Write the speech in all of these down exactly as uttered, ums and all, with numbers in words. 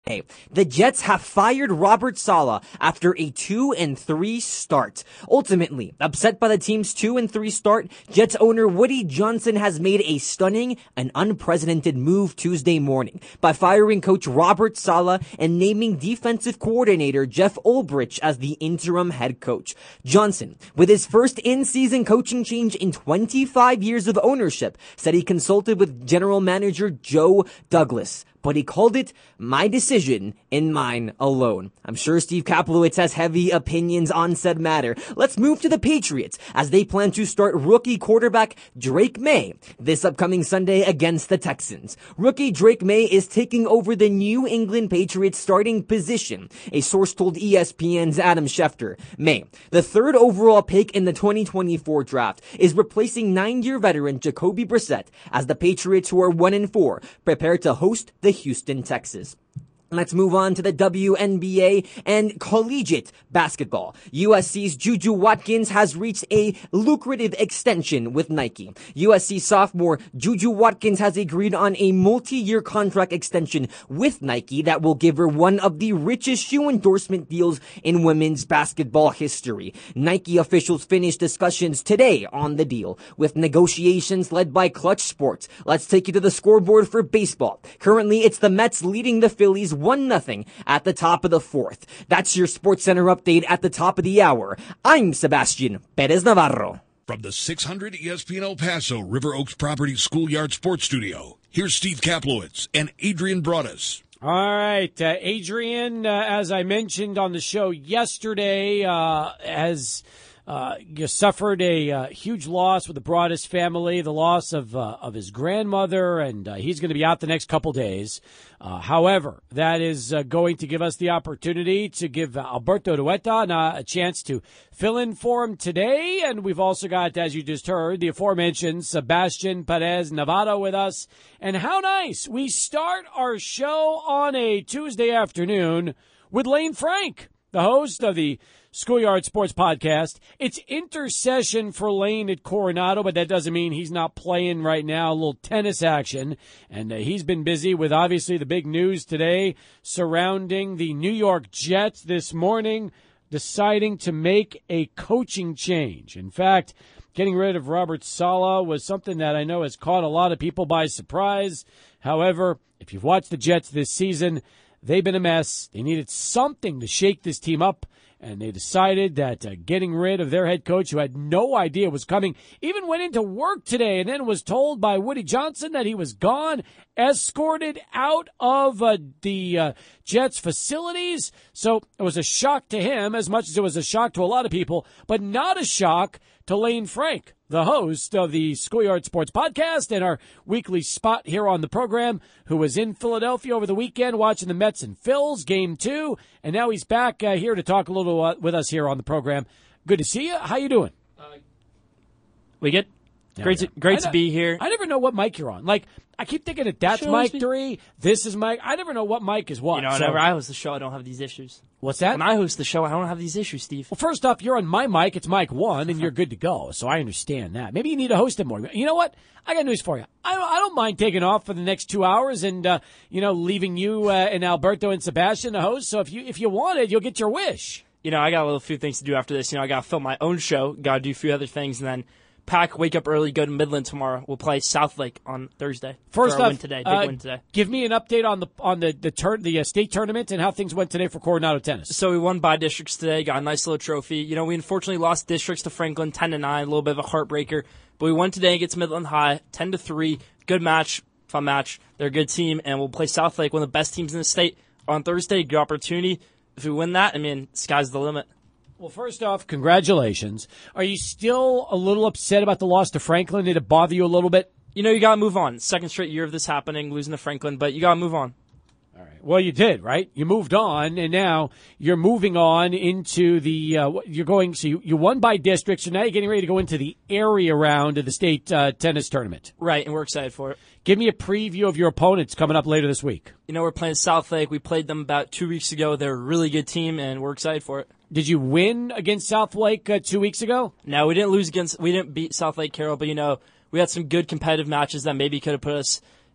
Hey, the Jets have fired Robert Saleh after a two and three start. Ultimately, upset by the team's two and three start, Jets owner Woody Johnson has made a stunning and unprecedented move Tuesday morning by firing coach Robert Saleh and naming defensive coordinator Jeff Ulbrich as the interim head coach. Johnson, with his first in-season coaching change in twenty-five years of ownership, said he consulted with general manager Joe Douglas, but he called it my decision and mine alone. I'm sure Steve Kaplowitz has heavy opinions on said matter. Let's move to the Patriots as they plan to start rookie quarterback Drake May this upcoming Sunday against the Texans. Rookie Drake May is taking over the New England Patriots starting position, a source told E S P N's Adam Schefter. May, the third overall pick in the twenty twenty-four draft, is replacing nine-year veteran Jacoby Brissett as the Patriots, who are one and four, prepare to host the Houston Texans. Let's move on to the W N B A and collegiate basketball. U S C's Juju Watkins has reached a lucrative extension with Nike. U S C sophomore Juju Watkins has agreed on a multi-year contract extension with Nike that will give her one of the richest shoe endorsement deals in women's basketball history. Nike officials finished discussions today on the deal, with negotiations led by Clutch Sports. Let's take you to the scoreboard for baseball. Currently, it's the Mets leading the Phillies one nothing at the top of the fourth. That's your SportsCenter update at the top of the hour. I'm Sebastian Perez Navarro. From the six hundred E S P N El Paso River Oaks Properties Schoolyard Sports Studio, here's Steve Kaplowitz and Adrian Broadus. All right, uh, Adrian, uh, as I mentioned on the show yesterday, uh, has uh, suffered a uh, huge loss with the Broadus family, the loss of uh, of his grandmother, and uh, he's going to be out the next couple days. Uh, however, that is uh, going to give us the opportunity to give Alberto Dueta uh, a chance to fill in for him today. And we've also got, as you just heard, the aforementioned Sebastian Perez Navarro with us. And how nice we start our show on a Tuesday afternoon with Lane Frank, the host of the Schoolyard Sports Podcast. It's intercession for Lane at Coronado, but that doesn't mean he's not playing right now. A little tennis action. And uh, he's been busy with, obviously, the big news today surrounding the New York Jets this morning deciding to make a coaching change. In fact, getting rid of Robert Saleh was something that I know has caught a lot of people by surprise. However, if you've watched the Jets this season, they've been a mess. They needed something to shake this team up. And they decided that uh, getting rid of their head coach, who had no idea was coming, even went into work today and then was told by Woody Johnson that he was gone, escorted out of uh, the uh, Jets facilities. So it was a shock to him as much as it was a shock to a lot of people, but not a shock to Lane Frank, the host of the Schoolyard Sports Podcast and our weekly spot here on the program, who was in Philadelphia over the weekend watching the Mets and Phils game two, and now he's back uh, here to talk a little uh, with us here on the program. Good to see you. How you doing? Uh, we good? Yeah, great, to, great to be here. I never know what mic you're on. Like, I keep thinking that that's mic three, this is mic. I never know what mic is what. You know, so. whenever I host the show, I don't have these issues. What's that? When I host the show, I don't have these issues, Steve. Well, first off, you're on my mic. It's mic one, and you're good to go. So I understand that. Maybe you need to host it more. You know what? I got news for you. I don't, I don't mind taking off for the next two hours and, uh, you know, leaving you uh, and Alberto and Sebastian to host. So if you if you wanted, you'll get your wish. You know, I got a little few things to do after this. You know, I got to film my own show, got to do a few other things, and then pack, wake up early, go to Midland tomorrow. We'll play Southlake on Thursday. First off, win today, big uh, win today. Give me an update on the on the the, tur- the uh, state tournament and how things went today for Coronado tennis. So we won by districts today, got a nice little trophy. You know, we unfortunately lost districts to Franklin ten to nine, a little bit of a heartbreaker. But we won today against Midland High, ten to three. Good match, fun match. They're a good team, and we'll play Southlake, one of the best teams in the state, on Thursday. Good opportunity. If we win that, I mean, sky's the limit. Well, first off, congratulations. Are you still a little upset about the loss to Franklin? Did it bother you a little bit? You know, you got to move on. Second straight year of this happening, losing to Franklin, but you got to move on. All right. Well, you did, right? You moved on, and now you're moving on into the uh, – you're going – so you, you won by district, so now you're getting ready to go into the area round of the state uh, tennis tournament. Right, and we're excited for it. Give me a preview of your opponents coming up later this week. You know, we're playing Southlake. We played them about two weeks ago. They're a really good team, and we're excited for it. Did you win against Southlake uh, two weeks ago? No, we didn't lose against – we didn't beat Southlake Carroll, but, you know, we had some good competitive matches that maybe could have put us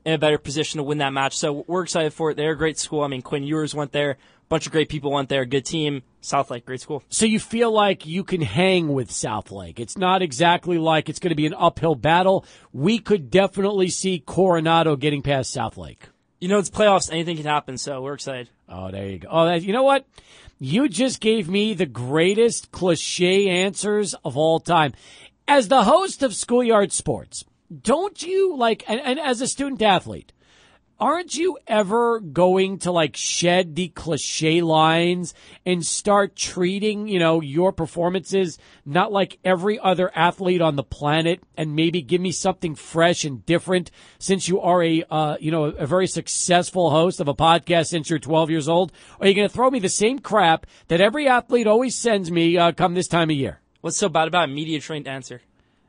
in a better position to win that match. So we're excited for it. They're a great school. I mean, Quinn Ewers went there. A bunch of great people went there. Good team. Southlake, great school. So you feel like you can hang with Southlake. It's not exactly like it's going to be an uphill battle. We could definitely see Coronado getting past Southlake. You know, it's playoffs. Anything can happen, so we're excited. Oh, there you go. Oh, that, you know what? You just gave me the greatest cliche answers of all time. As the host of Schoolyard Sports, don't you, like, and, and as a student athlete, aren't you ever going to, like, shed the cliche lines and start treating, you know, your performances not like every other athlete on the planet, and maybe give me something fresh and different, since you are a, uh, you know, a very successful host of a podcast since you're twelve years old? Or are you going to throw me the same crap that every athlete always sends me uh, come this time of year? What's so bad about a media-trained answer?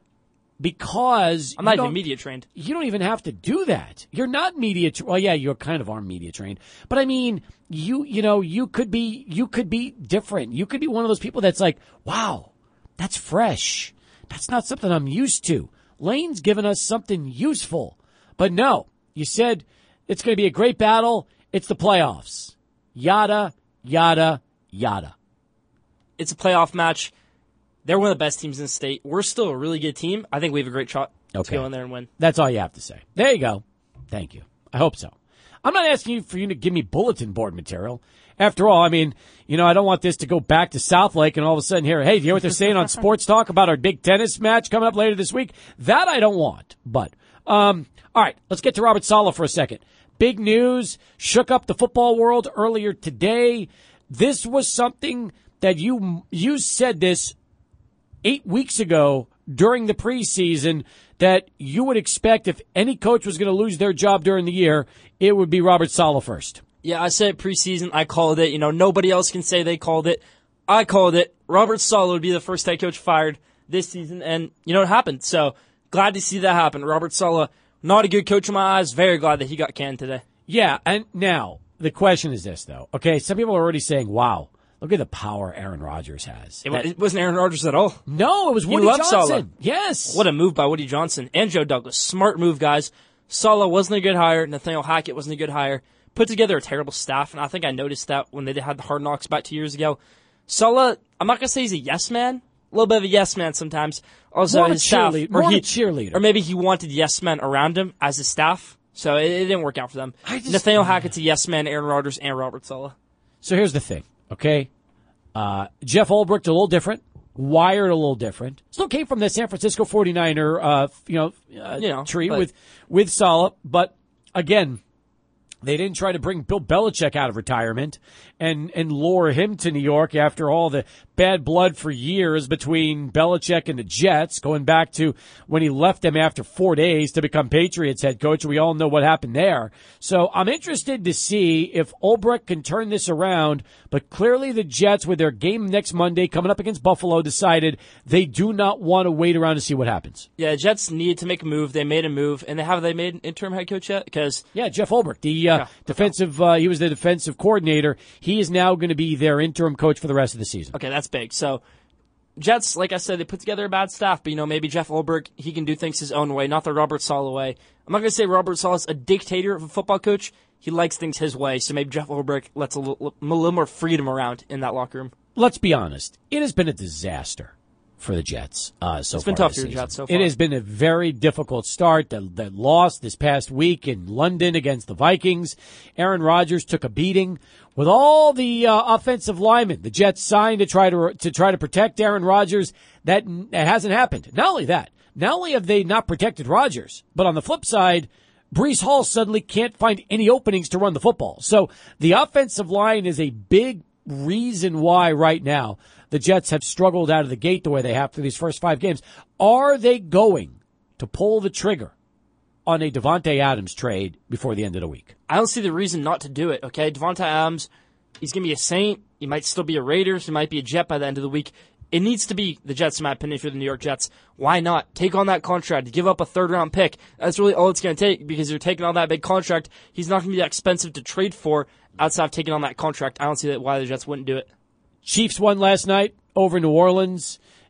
Because I'm not you even don't- media trained. You don't even have to do that. You're not media. Tra- well, yeah, you kind of are media trained, but I mean, you you know, you could be you could be different. You could be one of those people that's like, wow, that's fresh. That's not something I'm used to. Lane's given us something useful, but no, you said it's going to be a great battle. It's the playoffs. Yada yada yada. It's a playoff match. They're one of the best teams in the state. We're still a really good team. I think we have a great shot Okay. to go in there and win. That's all you have to say. There you go. Thank you. I hope so. I'm not asking you for you to give me bulletin board material. After all, I mean, you know, I don't want this to go back to Southlake and all of a sudden hear, hey, do you hear what they're saying on Sports Talk about our big tennis match coming up later this week? That I don't want. But, um, all right, let's get to Robert Saleh for a second. Big news, shook up the football world earlier today. This was something that you, you said this eight weeks ago during the preseason, that you would expect if any coach was going to lose their job during the year, it would be Robert Saleh first. Yeah, I said it preseason. I called it. You know, nobody else can say they called it. I called it. Robert Saleh would be the first head coach fired this season, and you know it happened. So glad to see that happen. Robert Saleh, not a good coach in my eyes. Very glad that he got canned today. Yeah, and now the question is this, though. Okay, some people are already saying, wow, look at the power Aaron Rodgers has. It, That- it wasn't Aaron Rodgers at all. no, it was Woody loved Johnson. Saleh. Yes. What a move by Woody Johnson and Joe Douglas. Smart move, guys. Saleh wasn't a good hire. Nathaniel Hackett wasn't a good hire. Put together a terrible staff, and I think I noticed that when they had the Hard Knocks back two years ago. Saleh, I'm not going to say he's a yes man. A little bit of a yes man sometimes. Also, More of a his staff. cheerlead- or more of he- a cheerleader. Or maybe he wanted yes men around him as his staff. So it, it didn't work out for them. I just- Nathaniel Hackett's a yes man, Aaron Rodgers, and Robert Saleh. So here's the thing, okay? Uh, Jeff Ulbrich, a little different. Wired, a little different. Still came from the San Francisco forty-niner, uh, you know, uh, You know, tree but- with, with Saleh. But again, they didn't try to bring Bill Belichick out of retirement and, and lure him to New York after all the bad blood for years between Belichick and the Jets, going back to when he left them after four days to become Patriots head coach. We all know what happened there. So I'm interested to see if Ulbrich can turn this around, but clearly the Jets, with their game next Monday coming up against Buffalo, decided they do not want to wait around to see what happens. Yeah, Jets needed to make a move. They made a move, and they have they made an interim head coach yet? Because Yeah, Jeff Ulbrich, the uh, Yeah. defensive, uh, he was the defensive coordinator. He is now going to be their interim coach for the rest of the season. okay, that's big. So Jets, like I said, they put together a bad staff, but you know maybe Jeff Ulbrich, he can do things his own way, not the Robert Saleh way. I'm not going to say Robert Saleh's a dictator of a football coach. He likes things his way, so maybe Jeff Ulbrich lets a little, a little more freedom around in that locker room. Let's be honest. It has been a disaster for the Jets uh, so It's been far tough this for the season. Jets so far. It has been a very difficult start. The, the loss this past week in London against the Vikings. Aaron Rodgers took a beating. With all the uh, offensive linemen the Jets signed to try to to try to protect Aaron Rodgers, that, that hasn't happened. Not only that, not only have they not protected Rodgers, but on the flip side, Breece Hall suddenly can't find any openings to run the football. So the offensive line is a big reason why right now the Jets have struggled out of the gate the way they have for these first five games. Are they going to pull the trigger on a Devontae Adams trade before the end of the week? I don't see the reason not to do it, okay? Devontae Adams, he's going to be a Saint. He might still be a Raiders. He might be a Jet by the end of the week. It needs to be the Jets, in my opinion, for the New York Jets. Why not? Take on that contract. Give up a third-round pick. That's really all it's going to take because you're taking on that big contract. He's not going to be that expensive to trade for outside of taking on that contract. I don't see that why the Jets wouldn't do it. Chiefs won last night over New Orleans.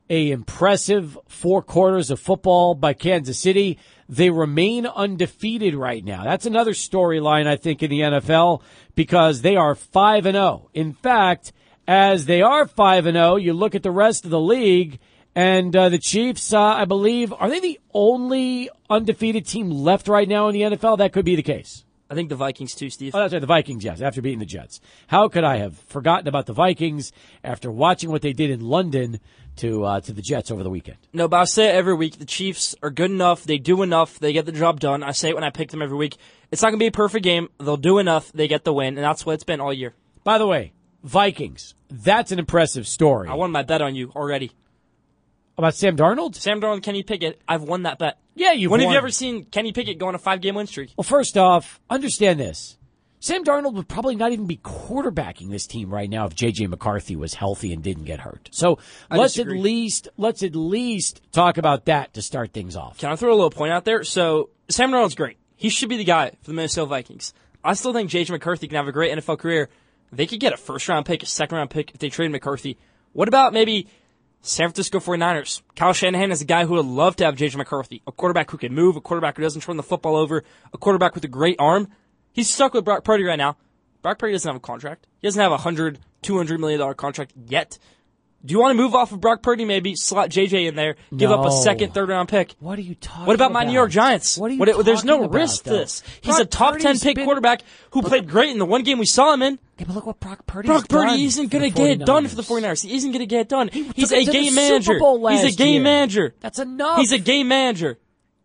a impressive four quarters of football by Kansas City. They remain undefeated right now. That's another storyline, I think, in the N F L because they are five and oh. In fact, as they are five and oh, you look at the rest of the league, and uh, the Chiefs, uh, I believe, are they the only undefeated team left right now in the N F L? That could be the case. I think the Vikings too, Steve. Oh, that's right, the Vikings, yes, after beating the Jets. How could I have forgotten about the Vikings after watching what they did in London to uh, to the Jets over the weekend? No, but I say it every week. The Chiefs are good enough. They do enough. They get the job done. I say it when I pick them every week. It's not going to be a perfect game. They'll do enough. They get the win, and that's what it's been all year. By the way, Vikings, that's an impressive story. I won my bet on you already. About Sam Darnold? Sam Darnold and Kenny Pickett, I've won that bet. Yeah, you've When won. have you ever seen Kenny Pickett go on a five-game win streak? Well, first off, understand this. Sam Darnold would probably not even be quarterbacking this team right now if J J McCarthy was healthy and didn't get hurt. So I let's disagree. at least let's at least talk about that to start things off. Can I throw a little point out there? So Sam Darnold's great. He should be the guy for the Minnesota Vikings. I still think J J McCarthy can have a great N F L career. They could get a first-round pick, a second-round pick if they trade McCarthy. What about maybe San Francisco forty-niners? Kyle Shanahan is a guy who would love to have J J McCarthy, a quarterback who can move, a quarterback who doesn't turn the football over, a quarterback with a great arm. He's stuck with Brock Purdy right now. Brock Purdy doesn't have a contract. He doesn't have a one hundred, two hundred million dollars contract yet. Do you want to move off of Brock Purdy, maybe slot J J in there, give No. up a second, third-round pick? What are you talking about? What about my New York Giants? What are you What- There's no talking about, risk to though? this. He's Brock a top ten Purdy's pick been- quarterback who played great in the one game we saw him in. Yeah, but look what Brock Purdy's Brock Purdy done isn't for going to the get it done for the 49ers. forty-niners. He isn't going to get it done. He He's took a it to game the manager. Super Bowl He's a last game year. manager. That's enough. He's a game manager.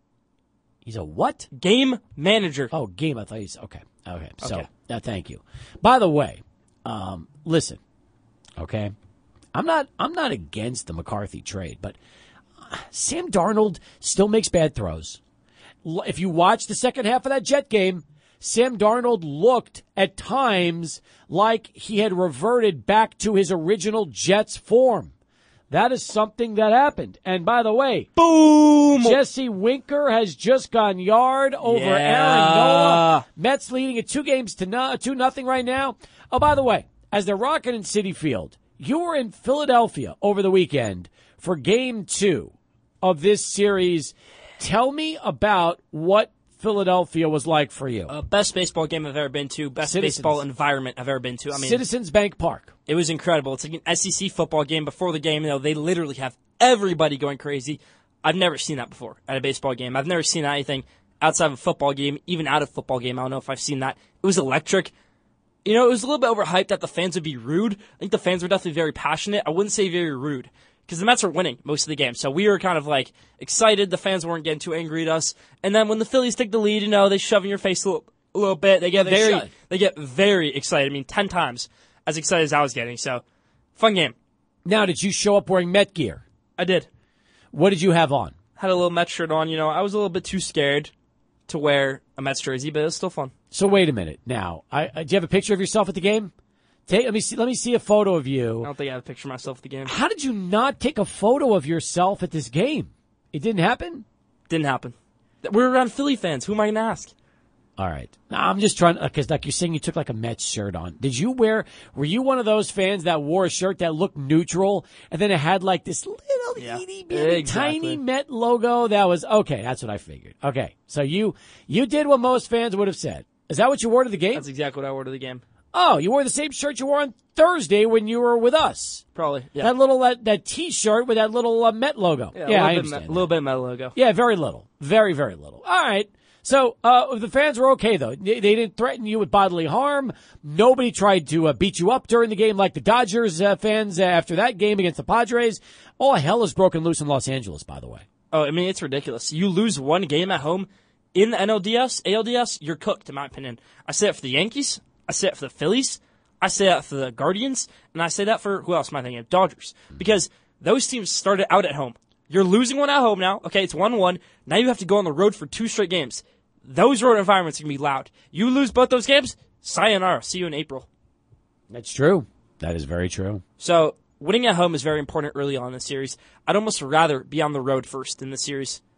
He's a what? Game manager. Oh, game. I thought he's okay. Okay. So, Okay. uh, thank you. By the way, um, listen. Okay, I'm not. I'm not against the McCarthy trade, but uh, Sam Darnold still makes bad throws. L- If you watch the second half of that Jet game, Sam Darnold looked at times like he had reverted back to his original Jets form. That is something that happened. And by the way, Boom. Jesse Winker has just gone yard over Yeah. Aaron Nola. Mets leading at two games to no, two nothing right now. Oh, by the way, as they're rocking in Citi Field, you were in Philadelphia over the weekend for game two of this series. Tell me about what Philadelphia was like for you. Uh, best baseball game I've ever been to. Best Citizens. baseball environment I've ever been to. I mean, Citizens Bank Park. it was incredible. It's like an S E C football game. Before the game, you know, they literally have everybody going crazy. I've never seen that before at a baseball game. I've never seen anything outside of a football game, even out of a football game. I don't know if I've seen that. It was electric. You know, it was a little bit overhyped that the fans would be rude. I think the fans were definitely very passionate. I wouldn't say very rude because the Mets were winning most of the game. So we were kind of like excited. The fans weren't getting too angry at us. And then when the Phillies take the lead, you know, they shove in your face a little, a little bit. They get They very, should. they get very excited. I mean, ten times as excited as I was getting. So fun game. Now, did you show up wearing Met gear? I did. What did you have on? Had a little Mets shirt on. You know, I was a little bit too scared to wear a Mets jersey, but it was still fun. So wait a minute. Now, I, I, do you have a picture of yourself at the game? Take, let me see. Let me see a photo of I you. don't think I have a picture of myself at the game. How did you not take a photo of yourself at this game? It didn't happen. Didn't happen. We're around Philly fans. Who am I going to ask? All right. Now, I'm just trying because, like you're saying, you took like a Mets shirt on. Did you wear? Were you one of those fans that wore a shirt that looked neutral and then it had like this little Yeah, itty bitty exactly. tiny Met logo? That was okay. That's what I figured. Okay, so you you did what most fans would have said. Is that what you wore to the game? That's exactly what I wore to the game. Oh, you wore the same shirt you wore on Thursday when you were with us. Probably. Yeah. That little that, that T-shirt with that little uh, Met logo. yeah, Yeah, a I little, bit, understand. a little bit of my logo. Yeah, very little. Very, very little. All right. So uh, the fans were okay, though. They, they didn't threaten you with bodily harm. Nobody tried to uh, beat you up during the game like the Dodgers uh, fans uh, after that game against the Padres. All hell is broken loose in Los Angeles, by the way. Oh, I mean, it's ridiculous. You lose one game at home in the N L D S, A L D S, you're cooked, in my opinion. I say that for the Yankees. I say that for the Phillies. I say that for the Guardians. And I say that for, who else am I thinking of? Dodgers. Because those teams started out at home. You're losing one at home now. Okay, it's one one. Now you have to go on the road for two straight games. Those road environments are going to be loud. You lose both those games, sayonara. See you in April. That's true. That is very true. So winning at home is very important early on in the series. I'd almost rather be on the road first in the series.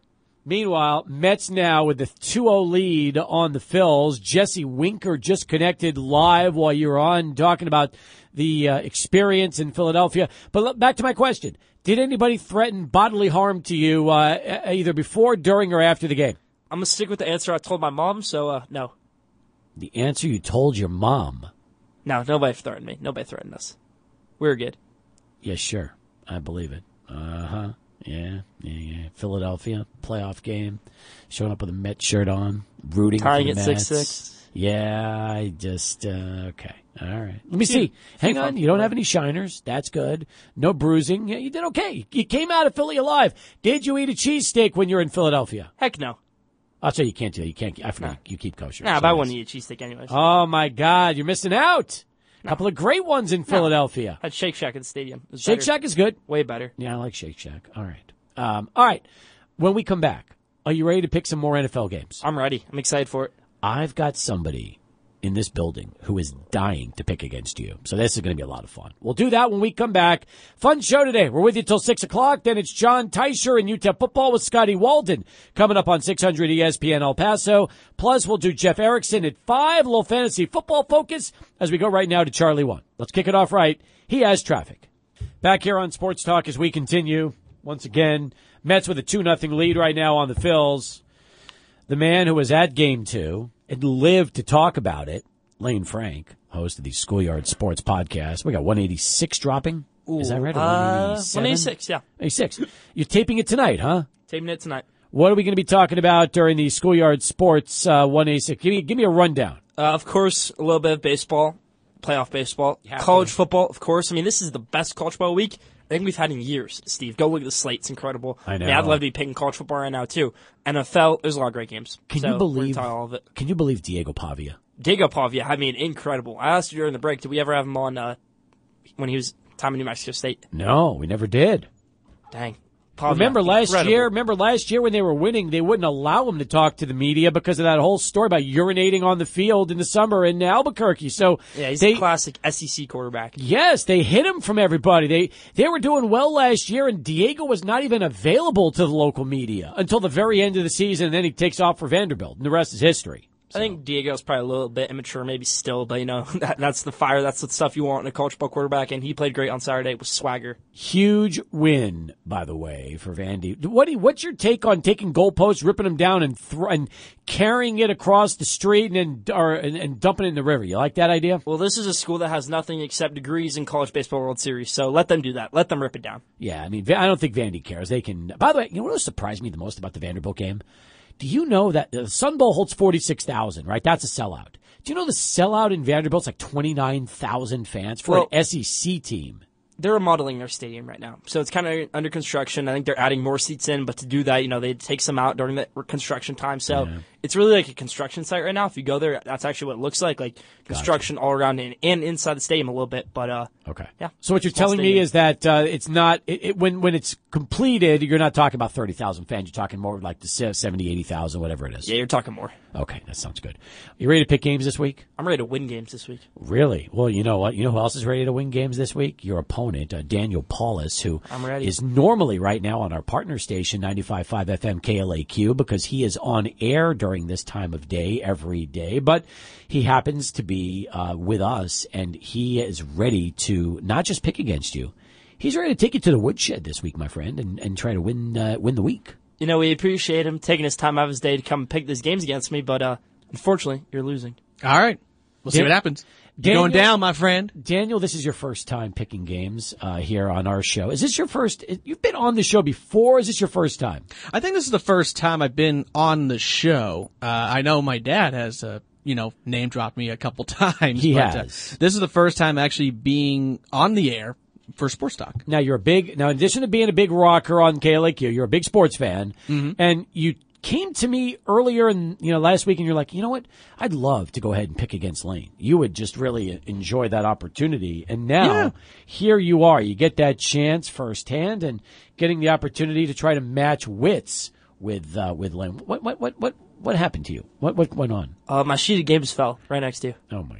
Meanwhile, Mets now with the two oh lead on the Phils. Jesse Winker just connected live while you were on talking about the uh, experience in Philadelphia. But look, back to my question. Did anybody threaten bodily harm to you uh, either before, during, or after the game? I'm going to stick with the answer I told my mom, so uh, no. The answer you told your mom? No, nobody threatened me. Nobody threatened us. We were good. Yeah, sure. I believe it. Uh-huh. Yeah, yeah, yeah. Philadelphia, playoff game. Showing up with a Met shirt on, rooting Tying for the at Mets. six six. Yeah, I just, uh, okay. All right. Let me see. Hang on. You don't have any shiners. That's good. No bruising. Yeah, you did okay. You came out of Philly alive. Did you eat a cheesesteak when you're in Philadelphia? Heck no. I'll tell you, you can't do that. You can't. I forget. Nah. You keep kosher. Nah, So but I yes. wouldn't eat a cheesesteak anyways. Oh, my God. You're missing out. A No. couple of great ones in Philadelphia. I had Shake Shack at the stadium. It was Shake better. Shack is good. Way better. Yeah, I like Shake Shack. All right. Um, all right. When we come back, are you ready to pick some more N F L games? I'm ready. I'm excited for it. I've got somebody in this building who is dying to pick against you. So this is going to be a lot of fun. We'll do that when we come back. Fun show today. We're with you till six o'clock. Then it's John Teicher and U T E P football with Scotty Walden coming up on six hundred E S P N El Paso. Plus, we'll do Jeff Erickson at five, a little fantasy football focus as we go right now to Charlie one. Let's kick it off right. He has traffic. Back here on Sports Talk as we continue. Once again, Mets with a two nothing lead right now on the Phils. The man who was at game two and lived to talk about it, Lane Frank, host of the Schoolyard Sports Podcast. We got one eighty-six dropping. Ooh, Is that right? Or uh, one eighty-six, yeah. eighty-six. You're taping it tonight, huh? Taping it tonight. What are we going to be talking about during the Schoolyard Sports uh, one eighty-six? Give me, give me a rundown. Uh, of course, a little bit of baseball, playoff baseball, have college to. football, of course. I mean, this is the best college football week I think we've had in years, Steve. Go look at the slate. It's incredible. I know. mean, I'd love to be picking college football right now, too. N F L, there's a lot of great games. Can so you believe we're gonna talk all of it. Can you believe Diego Pavia? Diego Pavia, I mean, incredible. I asked you during the break, did we ever have him on uh, when he was time in New Mexico State? No, we never did. Dang. Pavia, Remember last incredible. year? Remember last year when they were winning, they wouldn't allow him to talk to the media because of that whole story about urinating on the field in the summer in Albuquerque. So Yeah, he's they, a classic S E C quarterback. yes, they hid him from everybody. They they were doing well last year, and Diego was not even available to the local media until the very end of the season. And then he takes off for Vanderbilt, and the rest is history. I think Diego's probably a little bit immature, maybe still, but you know that, that's the fire. That's the stuff you want in a college ball quarterback, and he played great on Saturday with swagger. Huge win, by the way, for Vandy. What do you, what's your take on taking goalposts, ripping them down, and th- and carrying it across the street and, then or and, and dumping it in the river? You like that idea? Well, this is a school that has nothing except degrees in college baseball World Series, so let them do that. Let them rip it down. Yeah, I mean, I don't think Vandy cares. They can. By the way, you know what surprised me the most about the Vanderbilt game? Do you know that the Sun Bowl holds forty-six thousand, right? That's a sellout. Do you know the sellout in Vanderbilt's like twenty-nine thousand fans for Well, an S E C team? They're remodeling their stadium right now, so it's kind of under construction. I think they're adding more seats in, but to do that, you know, they take some out during the construction time. So Yeah. it's really like a construction site right now. If you go there, that's actually what it looks like, like construction all around and, and inside the stadium a little bit. But uh, Okay. yeah. So what you're Small telling me stadium. is that uh, it's not it, it, when when it's completed, you're not talking about thirty thousand fans. You're talking more like the seventy, eighty thousand, whatever it is. Yeah, you're talking more. Okay, that sounds good. You ready to pick games this week? I'm ready to win games this week. Really? Well, you know what? You know who else is ready to win games this week? Your opponent, uh, Daniel Paulus, who I'm ready. is normally right now on our partner station, ninety-five point five F M K L A Q, because he is on air during this time of day every day. But he happens to be uh, with us, and he is ready to not just pick against you. He's ready to take you to the woodshed this week, my friend, and, and try to win uh, win the week. You know, we appreciate him taking his time out of his day to come pick these games against me, but uh, unfortunately, you're losing. All right. We'll see Dan- what happens. You're Daniel- going down, my friend. Daniel, this is your first time picking games uh, here on our show. Is this your first? You've been on the show before. Is this your first time? I think this is the first time I've been on the show. Uh, I know my dad has, uh, you know, name dropped me a couple times. He but, has. Uh, this is the first time actually being on the air for Sports Talk. Now you're a big. Now, in addition to being a big rocker on K L A Q, you're a big sports fan, Mm-hmm. and you came to me earlier in you know last week, and you're like, you know what? I'd love to go ahead and pick against Lane. You would just really enjoy that opportunity, and now Yeah. here you are. You get that chance firsthand, and getting the opportunity to try to match wits with uh, with Lane. What what what what what happened to you? What what went on? Uh, my sheet of games fell right next to you. Oh my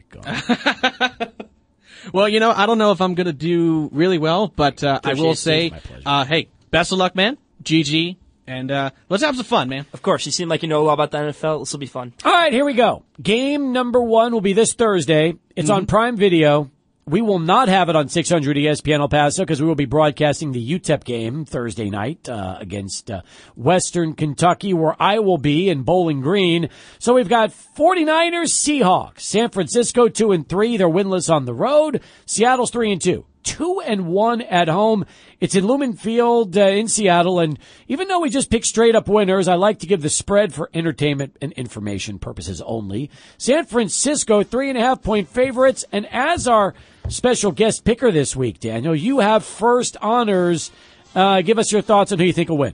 god! Well, you know, I don't know if I'm going to do really well, but uh, I will Appreciate it. say, It's my pleasure. uh, hey, best of luck, man. G G. And uh, let's have some fun, man. Of course, you seem like you know a lot about the N F L. This will be fun. All right, here we go. Game number one will be this Thursday. It's mm-hmm. on Prime Video. We will not have it on six hundred E S P N El Paso because we will be broadcasting the U T E P game Thursday night uh, against uh, Western Kentucky, where I will be in Bowling Green. So we've got 49ers, Seahawks, San Francisco two and three. They're winless on the road. Seattle's three and two. Two and one at home. It's in Lumen Field uh, in Seattle, and even though we just pick straight up winners, I like to give the spread for entertainment and information purposes only. San Francisco three and a half point favorites, and as our special guest picker this week, Daniel, you have first honors. Uh, give us your thoughts on who you think will win.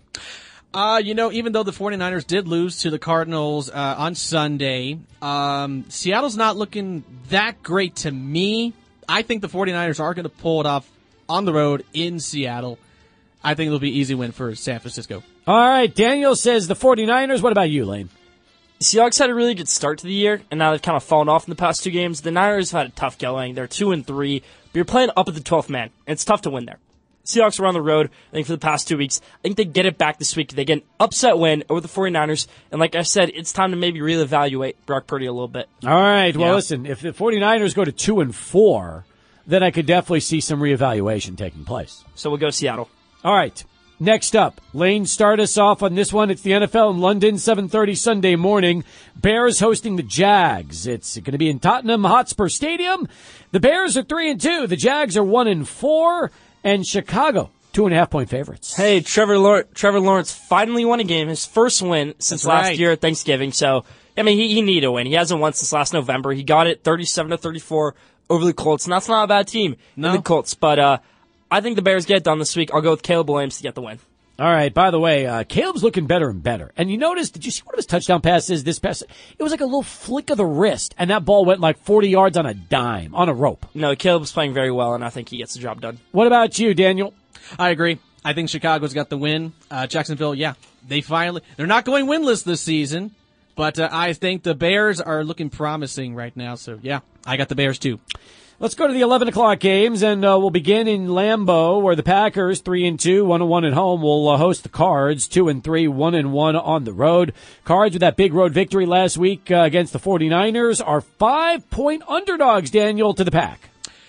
Uh, you know, even though the 49ers did lose to the Cardinals uh, on Sunday, um, Seattle's not looking that great to me. I think the 49ers are going to pull it off on the road in Seattle. I think it'll be an easy win for San Francisco. All right, Daniel says the 49ers. What about you, Lane? Seahawks had a really good start to the year, and now they've kind of fallen off in the past two games. The Niners have had a tough going. They're two and three, but you're playing up at the twelfth man, and it's tough to win there. Seahawks are on the road, I think, for the past two weeks. I think they get it back this week. They get an upset win over the 49ers, and like I said, it's time to maybe reevaluate Brock Purdy a little bit. All right, well, yeah. listen, if the 49ers go to two and four, then I could definitely see some reevaluation taking place. So we'll go Seattle. All right. Next up, Lane, start us off on this one. It's the N F L in London, seven thirty Sunday morning. Bears hosting the Jags. It's going to be in Tottenham Hotspur Stadium. The Bears are three and two. The Jags are one and four. And Chicago, two and a half point favorites. Hey, Trevor Lawrence, Trevor Lawrence finally won a game, his first win since That's last right. year at Thanksgiving. So, I mean, he, he needed a win. He hasn't won since last November. He got it thirty-seven to thirty-four over the Colts, and that's not a bad team No. in the Colts. But uh, I think the Bears get it done this week. I'll go with Caleb Williams to get the win. All right, by the way, uh, Caleb's looking better and better. And you notice, did you see one of his touchdown passes this pass? It was like a little flick of the wrist, and that ball went like forty yards on a dime, on a rope. No, Caleb's playing very well, and I think he gets the job done. What about you, Daniel? I agree. I think Chicago's got the win. Uh, Jacksonville, yeah, they finally, they're not going winless this season, but uh, I think the Bears are looking promising right now. So, yeah, I got the Bears too. Let's go to the eleven o'clock games, and uh, we'll begin in Lambeau, where the Packers, three and two, one and one at home, will uh, host the Cards, two and three, one and one on the road. Cards with that big road victory last week uh, against the 49ers are five-point underdogs, Daniel, to the Pack.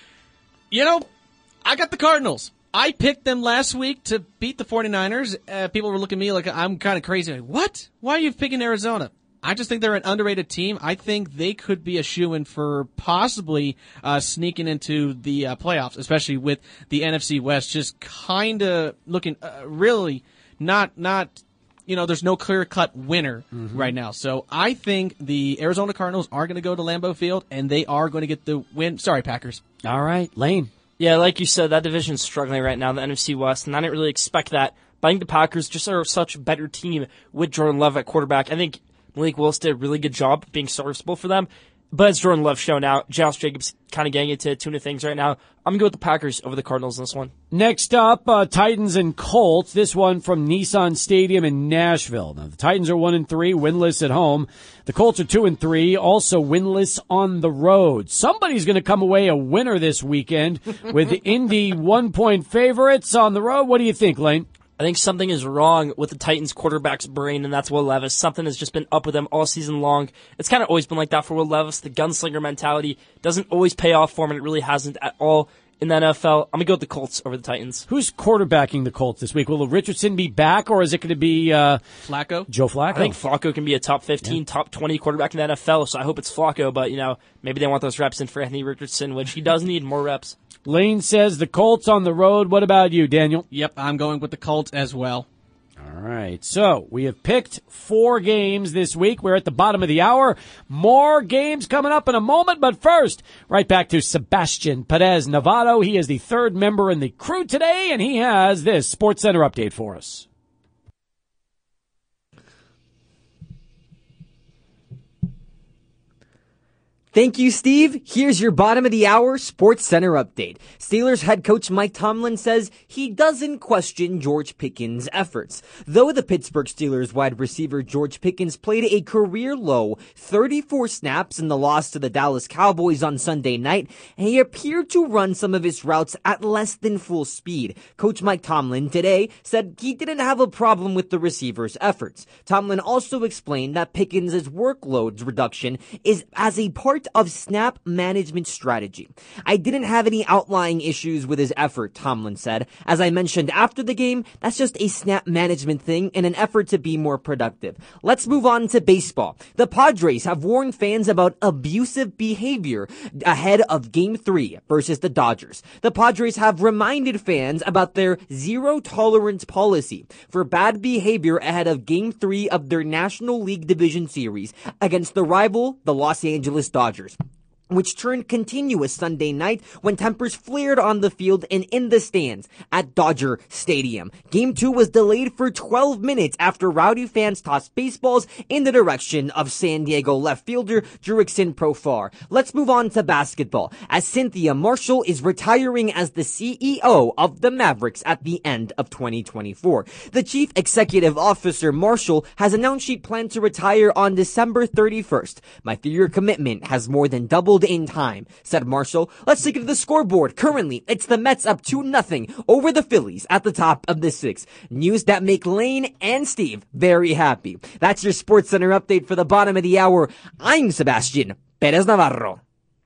You know, I got the Cardinals. I picked them last week to beat the 49ers. Uh, people were looking at me like I'm kind of crazy. Like, what? Why are you picking Arizona? I just think they're an underrated team. I think they could be a shoo-in for possibly uh, sneaking into the uh, playoffs, especially with the N F C West just kind of looking uh, really not not. You know, there's no clear-cut winner mm-hmm. right now. So I think the Arizona Cardinals are going to go to Lambeau Field, and they are going to get the win. Sorry, Packers. All right, Lane. Yeah, like you said, that division's struggling right now, the N F C West, and I didn't really expect that. But I think the Packers just are such a better team with Jordan Love at quarterback. I think Malik Willis did a really good job being serviceable for them. But as Jordan Love shown out, Josh Jacobs kind of getting into tune of things right now. I'm going to go with the Packers over the Cardinals in this one. Next up, uh, Titans and Colts. This one from Nissan Stadium in Nashville. Now, the Titans are one and three, winless at home. The Colts are two and three, also winless on the road. Somebody's going to come away a winner this weekend with Indy one-point favorites on the road. What do you think, Lane? I think something is wrong with the Titans quarterback's brain, and that's Will Levis. Something has just been up with him all season long. It's kind of always been like that for Will Levis. The gunslinger mentality doesn't always pay off for him, and it really hasn't at all in the N F L. I'm going to go with the Colts over the Titans. Who's quarterbacking the Colts this week? Will Richardson be back, or is it going to be uh, Flacco? Joe Flacco? I think Flacco can be a top fifteen, yeah. top twenty quarterback in the N F L, so I hope it's Flacco, but, you know, maybe they want those reps in for Anthony Richardson, which he does need more reps. Lane says the Colts on the road. What about you, Daniel? Yep, I'm going with the Colts as well. All right, so we have picked four games this week. We're at the bottom of the hour. More games coming up in a moment, but first, right back to Sebastian Perez Novato. He is the third member in the crew today, and he has this SportsCenter update for us. Thank you, Steve. Here's your bottom of the hour Sports Center update. Steelers head coach Mike Tomlin says he doesn't question George Pickens' efforts. Though the Pittsburgh Steelers wide receiver George Pickens played a career low thirty-four snaps in the loss to the Dallas Cowboys on Sunday night, and he appeared to run some of his routes at less than full speed. Coach Mike Tomlin today said he didn't have a problem with the receiver's efforts. Tomlin also explained that Pickens' workload reduction is as a part of snap management strategy. I didn't have any outlying issues with his effort, Tomlin said. As I mentioned after the game, that's just a snap management thing in an effort to be more productive. Let's move on to baseball. The Padres have warned fans about abusive behavior ahead of Game three versus the Dodgers. The Padres have reminded fans about their zero tolerance policy for bad behavior ahead of Game three of their National League Division Series against the rival, the Los Angeles Dodgers, which turned continuous Sunday night when tempers flared on the field and in the stands at Dodger Stadium. Game two was delayed for twelve minutes after rowdy fans tossed baseballs in the direction of San Diego left fielder Jurickson Profar. Let's move on to basketball, as Cynthia Marshall is retiring as the C E O of the Mavericks at the end of twenty twenty-four. The chief executive officer, Marshall, has announced she planned to retire on December thirty-first. My three-year commitment has more than doubled in time, said Marshall. Let's take it to the scoreboard. Currently, it's the Mets up two nothing over the Phillies at the top of the sixth. News that make Lane and Steve very happy. That's your Sports Center update for the bottom of the hour. I'm Sebastian Perez Navarro.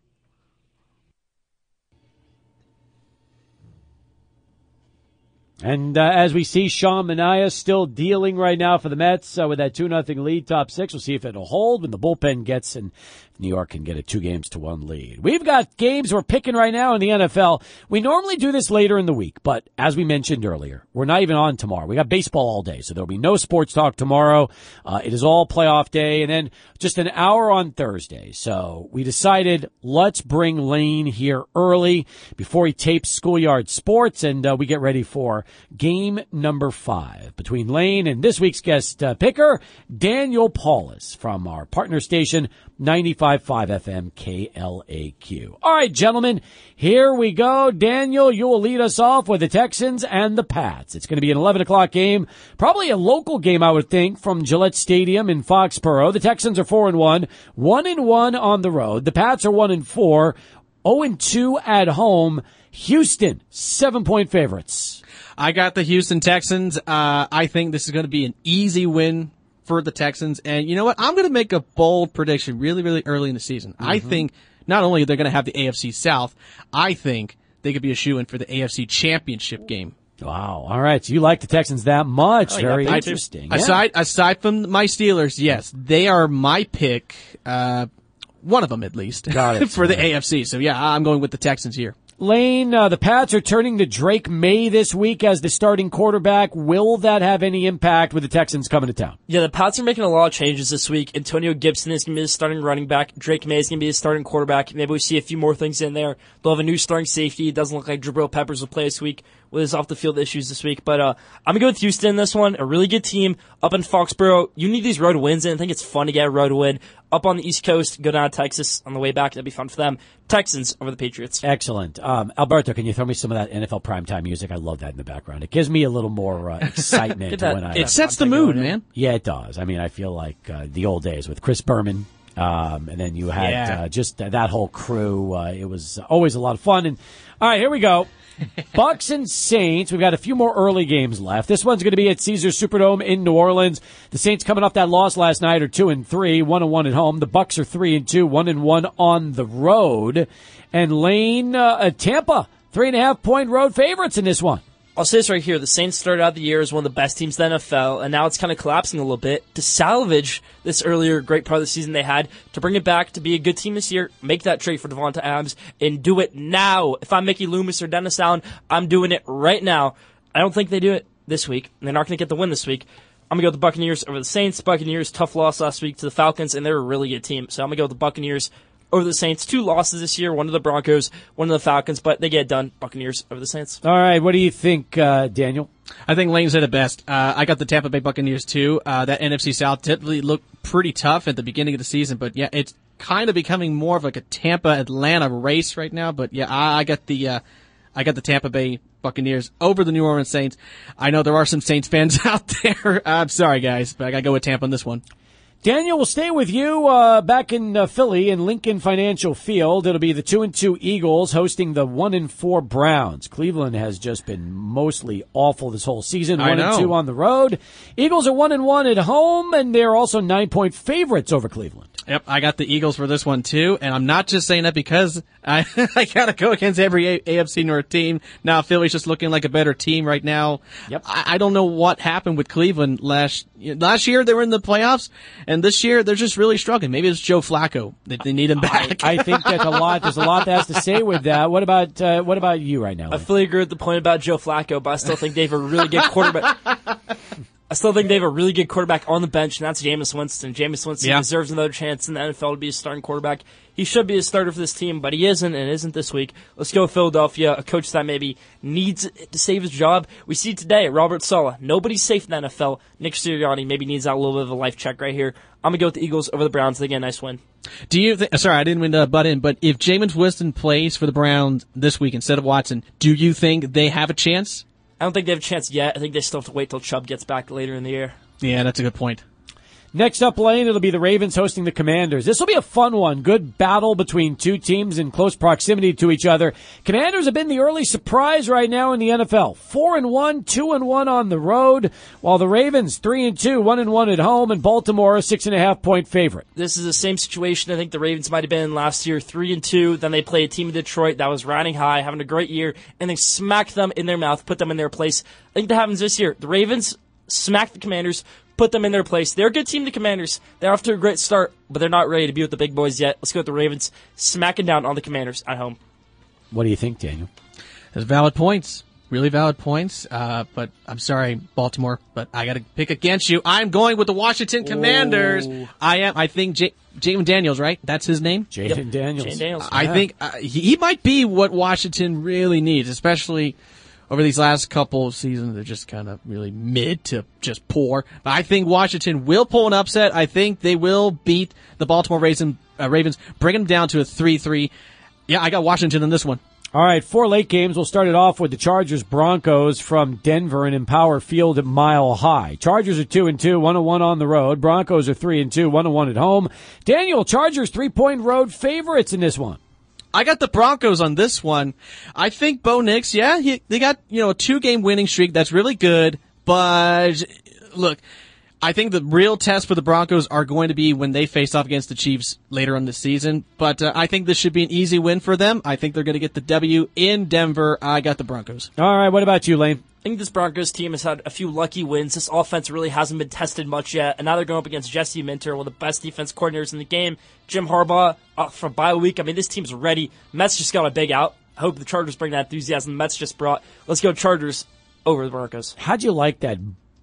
And uh, as we see, Sean Manaea still dealing right now for the Mets uh, with that two nothing lead, top six. We'll see if it'll hold when the bullpen gets and New York can get a two games to one lead. We've got games we're picking right now in the N F L. We normally do this later in the week, but as we mentioned earlier, we're not even on tomorrow. We got baseball all day, so there'll be no sports talk tomorrow. Uh, it is all playoff day, and then just an hour on Thursday. So we decided let's bring Lane here early before he tapes Schoolyard Sports, and uh, we get ready for game number five between Lane and this week's guest uh, picker, Daniel Paulus from our partner station, ninety-five point five F M K L A Q. All right, gentlemen, here we go. Daniel, you will lead us off with the Texans and the Pats. It's going to be an eleven o'clock game, probably a local game, I would think, from Gillette Stadium in Foxborough. The Texans are four and one, one and one on the road. The Pats are one and four, zero and two at home. Houston, seven-point favorites. I got the Houston Texans. Uh, I think this is going to be an easy win for the Texans. And you know what? I'm going to make a bold prediction really, really early in the season. Mm-hmm. I think not only they're going to have the A F C South, I think they could be a shoo-in for the A F C Championship game. Wow. All right. So you like the Texans that much. Oh, Very yeah, interesting. Yeah. Aside, aside from my Steelers, yes, they are my pick, uh, one of them at least, Got it. for the A F C. So yeah, I'm going with the Texans here. Lane, uh, the Pats are turning to Drake May this week as the starting quarterback. Will that have any impact with the Texans coming to town? Yeah, the Pats are making a lot of changes this week. Antonio Gibson is going to be the starting running back. Drake May is going to be the starting quarterback. Maybe we see a few more things in there. They'll have a new starting safety. It doesn't look like Jabril Peppers will play this week with his off-the-field issues this week. But uh, I'm going to go with Houston in this one. A really good team up in Foxborough. You need these road wins, and I think it's fun to get a road win. Up on the East Coast, go down to Texas on the way back. That'd be fun for them. Texans over the Patriots. Excellent. Um, Alberto, can you throw me some of that N F L primetime music? I love that in the background. It gives me a little more uh, excitement that, when I. It sets the mood, man. Yeah, it does. I mean, I feel like uh, the old days with Chris Berman, um, and then you had Yeah. uh, just uh, that whole crew. Uh, it was always a lot of fun. And all right, here we go. Bucks and Saints. We've got a few more early games left. This one's going to be at Caesars Superdome in New Orleans. The Saints coming off that loss last night are two and three, one and one at home. The Bucks are three and two, one and one on the road. And Lane, uh, Tampa, three and a half point road favorites in this one. I'll say this right here. The Saints started out the year as one of the best teams in the N F L, and now it's kind of collapsing a little bit. To salvage this earlier great part of the season they had, to bring it back, to be a good team this year, make that trade for Devonta Adams, and do it now. If I'm Mickey Loomis or Dennis Allen, I'm doing it right now. I don't think they do it this week. They're not going to get the win this week. I'm going to go with the Buccaneers over the Saints. Buccaneers, tough loss last week to the Falcons, and they're a really good team. So I'm going to go with the Buccaneers over the Saints. Two losses this year, one to the Broncos, one to the Falcons, but they get it done. Buccaneers over the Saints. All right, what do you think, uh, Daniel? I think Lane said it best. Uh, I got the Tampa Bay Buccaneers too. Uh, that N F C South typically looked pretty tough at the beginning of the season, but yeah, it's kind of becoming more of like a Tampa-Atlanta race right now. But yeah, I, I got the uh, I got the Tampa Bay Buccaneers over the New Orleans Saints. I know there are some Saints fans out there. I'm sorry, guys, but I got to go with Tampa on this one. Daniel, we'll stay with you uh, back in uh, Philly in Lincoln Financial Field. It'll be the two and two Eagles hosting the one and four Browns. Cleveland has just been mostly awful this whole season. I One know. and two on the road. Eagles are one and one at home, and they're also nine point favorites over Cleveland. Yep, I got the Eagles for this one too, and I'm not just saying that because I I gotta go against every A- AFC North team. Now Philly's just looking like a better team right now. Yep. I, I don't know what happened with Cleveland last last year. They were in the playoffs, and this year they're just really struggling. Maybe it's Joe Flacco. They, they need him back. I think that's a lot. There's a lot that has to say with that. What about uh, what about you right now? I fully agree with the point about Joe Flacco, but I still think they have a really good quarterback. I still think they have a really good quarterback on the bench, and that's Jameis Winston. Jameis Winston Yeah. deserves another chance in the N F L to be a starting quarterback. He should be a starter for this team, but he isn't, and isn't this week. Let's go Philadelphia, a coach that maybe needs to save his job. We see today, Robert Saleh. Nobody's safe in the N F L. Nick Sirianni maybe needs out a little bit of a life check right here. I'm going to go with the Eagles over the Browns. They get a nice win. Do you think? Sorry, I didn't mean to butt in, but if Jameis Winston plays for the Browns this week instead of Watson, do you think they have a chance? I don't think they have a chance yet. I think they still have to wait till Chubb gets back later in the year. Yeah, that's a good point. Next up, Lane, it'll be the Ravens hosting the Commanders. This will be a fun one. Good battle between two teams in close proximity to each other. Commanders have been the early surprise right now in the N F L. Four and one, two and one on the road, while the Ravens three and two, one and one at home, and Baltimore a six and a half point favorite. This is the same situation I think the Ravens might have been in last year, three and two. Then they play a team in Detroit that was riding high, having a great year, and they smacked them in their mouth, put them in their place. I think that happens this year. The Ravens smacked the Commanders, put them in their place. They're a good team, the Commanders. They're off to a great start, but they're not ready to be with the big boys yet. Let's go with the Ravens, smacking down on the Commanders at home. What do you think, Daniel? There's valid points. Really valid points. Uh, but I'm sorry, Baltimore, but I got to pick against you. I'm going with the Washington Commanders. Ooh. I am. I think J- Jaden Daniels, right? That's his name? Jaden Yep. Daniels. Jane Daniels. I think uh, he, he might be what Washington really needs, especially over these last couple of seasons. They're just kind of really mid to just poor. But I think Washington will pull an upset. I think they will beat the Baltimore Ravens, uh, Ravens, bring them down to a three three. Yeah, I got Washington in this one. All right, four late games. We'll start it off with the Chargers Broncos from Denver and Empower Field at Mile High. Chargers are two and two, one and one on the road. Broncos are three and two, one and one at home. Daniel, Chargers three point road favorites in this one. I got the Broncos on this one. I think Bo Nix, yeah, he, they got, you know, a two-game winning streak. That's really good. But, look, I think the real test for the Broncos are going to be when they face off against the Chiefs later on this season. But uh, I think this should be an easy win for them. I think they're going to get the W in Denver. I got the Broncos. All right, what about you, Lane? I think this Broncos team has had a few lucky wins. This offense really hasn't been tested much yet, and now they're going up against Jesse Minter, one of the best defense coordinators in the game. Jim Harbaugh uh, from bye week. I mean, this team's ready. Mets just got a big out. I hope the Chargers bring that enthusiasm the Mets just brought. Let's go Chargers over the Broncos. How'd you like that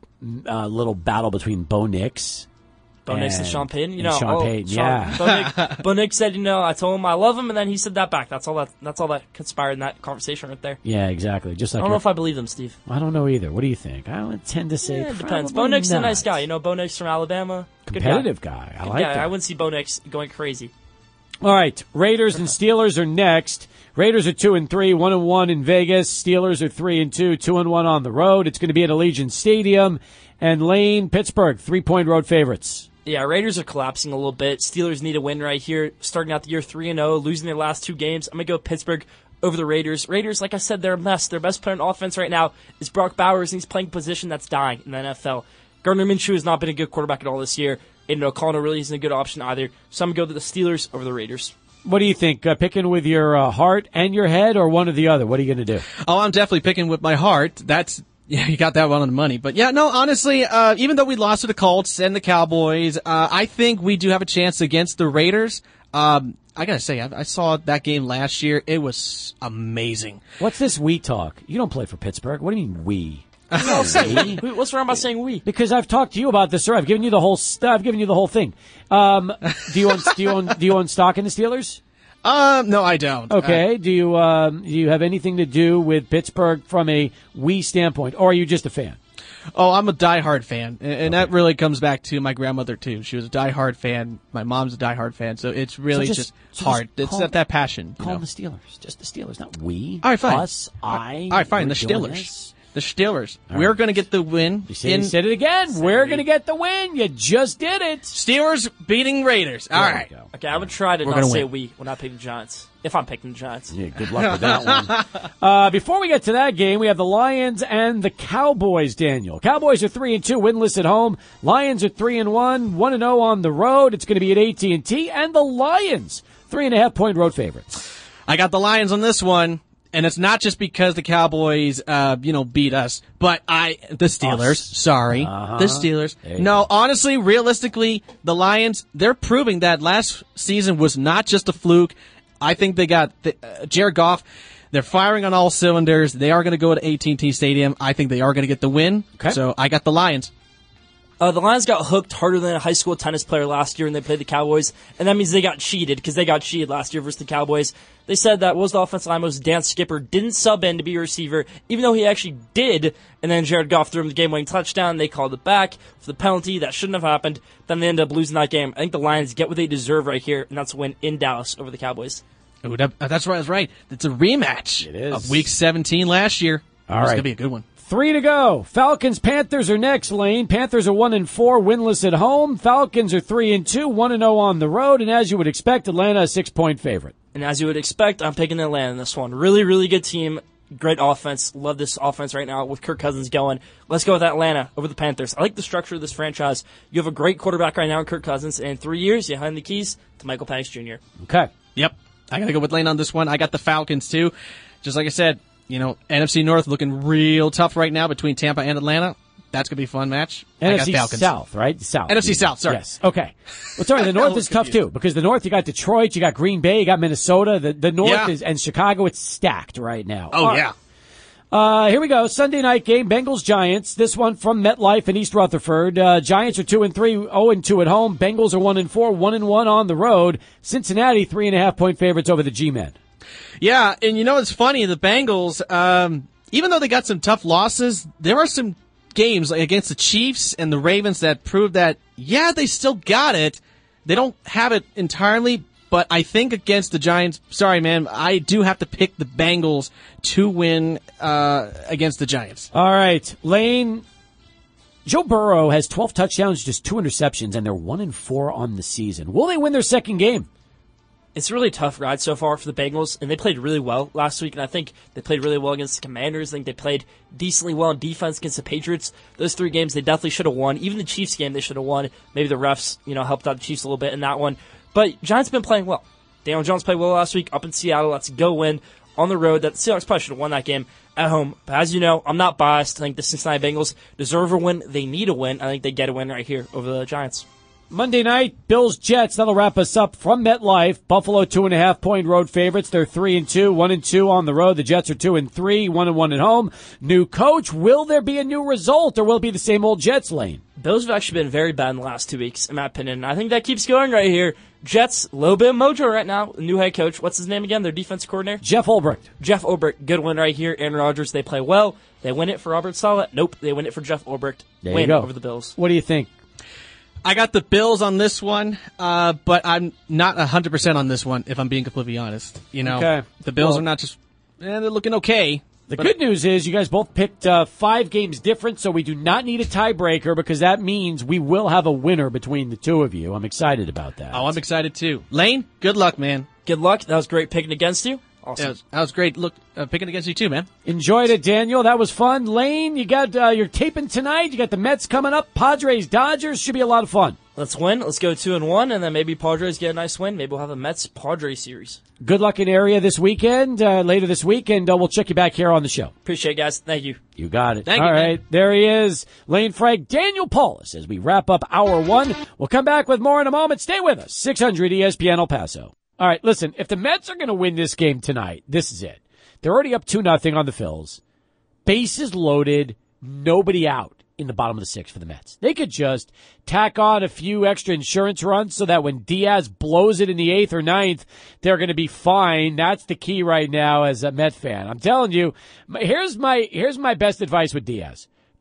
uh, little battle between Bo Nix? Bo Nix and Sean Payton, you and know. Sean oh, Payton, Sean, yeah. Bo Nix, Bo Nix said, you know, I told him I love him, and then he said that back. That's all that. That's all that conspired in that conversation right there. Yeah, exactly. Just I like don't your- know if I believe them, Steve. I don't know either. What do you think? I would tend to say Yeah, it depends. Bo probably Nix is a not. nice guy. You know, Bo Nix from Alabama. Good Competitive guy. guy. I like yeah, that. I wouldn't see Bo Nix going crazy. All right, Raiders and Steelers are next. Raiders are two and three, one and one in Vegas. Steelers are three and two, two and one on the road. It's going to be at Allegiant Stadium. And Lane, Pittsburgh, three-point road favorites. Yeah, Raiders are collapsing a little bit. Steelers need a win right here. Starting out the year three and oh, losing their last two games. I'm going to go Pittsburgh over the Raiders. Raiders, like I said, they're a mess. Their best player on offense right now is Brock Bowers, and he's playing a position that's dying in the N F L. Gardner Minshew has not been a good quarterback at all this year. And O'Connell really isn't a good option either. So I'm going to go to the Steelers over the Raiders. What do you think? Uh, picking with your uh, heart and your head, or one or the other? What are you going to do? Oh, I'm definitely picking with my heart. That's, yeah, you got that one on the money. But yeah, no, honestly, uh, even though we lost to the Colts and the Cowboys, uh, I think we do have a chance against the Raiders. Um, I gotta say, I, I saw that game last year. It was amazing. What's this we talk? You don't play for Pittsburgh. What do you mean we? I'll say, what's wrong about saying we? Because I've talked to you about this, sir. I've given you the whole st- I've given you the whole thing. Um, do you own do you own do you own stock in the Steelers? Um, no, I don't. Okay. Do you um, do you have anything to do with Pittsburgh from a we standpoint, or are you just a fan? Oh, I'm a diehard fan, and, and that really comes back to my grandmother too. She was a diehard fan. My mom's a diehard fan, so it's really So just, just- so hard. just it's call- not that passion. You Call know? them the Steelers. Just the Steelers, not we. All right, fine. Us, I. All right, fine. we're The doing Steelers. this. The Steelers. All We're right. going to get the win. You, said, in you said it again. We're going to get the win. You just did it. Steelers beating Raiders. All There we right. go. Okay, I'm gonna try to We're not gonna say win. we when not picking the Giants. If I'm picking the Giants. Yeah, good luck with that one. Uh, before we get to that game, we have the Lions and the Cowboys, Daniel. Cowboys are three and two, winless at home. Lions are three and one, one and zero on the road. It's going to be at A T and T, and the Lions three and a half point road favorites. I got the Lions on this one, and it's not just because the Cowboys, uh, you know, beat us, but I, the Steelers. Us. Sorry, Uh-huh. the Steelers. There you No, go. honestly, realistically, the Lions, they're proving that last season was not just a fluke. I think they got the, uh, Jared Goff. They're firing on all cylinders. They are going to go to A T and T Stadium. I think they are going to get the win. Okay. So I got the Lions. Uh, the Lions got hooked harder than a high school tennis player last year when they played the Cowboys, and that means they got cheated because they got cheated last year versus the Cowboys. They said that was the offensive line was Dan Skipper didn't sub in to be a receiver, even though he actually did, and then Jared Goff threw him the game-winning touchdown. They called it back for the penalty. That shouldn't have happened. Then they ended up losing that game. I think the Lions get what they deserve right here, and that's a win in Dallas over the Cowboys. Ooh, that, uh, that's right. That's right. It's a rematch It is. of Week seventeen last year. All It's right. going to be a good one. Three to go. Falcons, Panthers are next, Lane. Panthers are one and four, winless at home. Falcons are three and two, one and zero on the road. And as you would expect, Atlanta a six point favorite. And as you would expect, I'm picking Atlanta in this one. Really, really good team. Great offense. Love this offense right now with Kirk Cousins going. Let's go with Atlanta over the Panthers. I like the structure of this franchise. You have a great quarterback right now in Kirk Cousins, and in three years, you hand the keys to Michael Penix Junior Okay. Yep. I got to go with Lane on this one. I got the Falcons, too. Just like I said, you know, N F C North looking real tough right now between Tampa and Atlanta. That's going to be a fun match. I N F got C Falcons. South, right? South. N F C South, sorry. Yes. Okay. Well, sorry, the North is tough too because the North you got Detroit, you got Green Bay, you got Minnesota. The the North Yeah. is and Chicago. It's stacked right now. Oh, All right. yeah. Uh, here we go. Sunday night game. Bengals Giants. This one from MetLife in East Rutherford. Uh, Giants are two and three, zero and two at home. Bengals are one and four, one and one on the road. Cincinnati three and a half point favorites over the G-Men. Yeah, and you know it's funny, the Bengals, um, even though they got some tough losses, there are some games like against the Chiefs and the Ravens that prove that, yeah, they still got it. They don't have it entirely, but I think against the Giants, sorry, man, I do have to pick the Bengals to win uh, against the Giants. All right, Lane. Joe Burrow has twelve touchdowns, just two interceptions, and they're one and four on the season. Will they win their second game? It's a really tough ride so far for the Bengals, and they played really well last week, and I think they played really well against the Commanders. I think they played decently well in defense against the Patriots. Those three games they definitely should have won. Even the Chiefs game they should have won. Maybe the refs, you know, helped out the Chiefs a little bit in that one. But Giants have been playing well. Daniel Jones played well last week up in Seattle. Let's go win on the road. That Seahawks probably should have won that game at home. But as you know, I'm not biased. I think the Cincinnati Bengals deserve a win. They need a win. I think they get a win right here over the Giants. Monday night, Bills Jets. That'll wrap us up from MetLife. Buffalo two and a half point road favorites. They're three and two, one and two on the road. The Jets are two and three, one and one at home. New coach. Will there be a new result, or will it be the same old Jets, Lane? Bills have actually been very bad in the last two weeks, in my opinion. I think that keeps going right here. Jets, a little bit of mojo right now. New head coach. What's his name again? Their defensive coordinator? Jeff Ulbricht. Jeff Ulbricht. Good win right here. Aaron Rodgers, they play well. They win it for Robert Saleh. Nope, they win it for Jeff Ulbricht. There win you go. over the Bills. What do you think? I got the Bills on this one, uh, but I'm not one hundred percent on this one, if I'm being completely honest. You know, Okay. the Bills Well- are not just, eh, they're looking okay. The but- good news is you guys both picked uh, five games different, so we do not need a tiebreaker because that means we will have a winner between the two of you. I'm excited about that. Oh, I'm excited too. Lane, good luck, man. Good luck. That was great picking against you. Awesome. That was, that was great. Look, uh, picking against you too, man. Enjoyed it, Daniel. That was fun. Lane, you got uh, you're taping tonight. You got the Mets coming up. Padres, Dodgers. Should be a lot of fun. Let's win. Let's go two and one, and then maybe Padres get a nice win. Maybe we'll have a Mets Padres series. Good luck in area this weekend. Uh, later this weekend, uh, we'll check you back here on the show. Appreciate it, guys. Thank you. You got it. Thank All you, right, man. there he is, Lane Frank, Daniel Paulus. As we wrap up hour one, we'll come back with more in a moment. Stay with us. six hundred E S P N El Paso. All right, listen. If the Mets are going to win this game tonight, this is it. They're already up two nothing on the Phils. Bases loaded, nobody out in the bottom of the sixth for the Mets. They could just tack on a few extra insurance runs so that when Diaz blows it in the eighth or ninth, they're going to be fine. That's the key right now as a Met fan. I'm telling you, my- here's my here's my best advice with Diaz.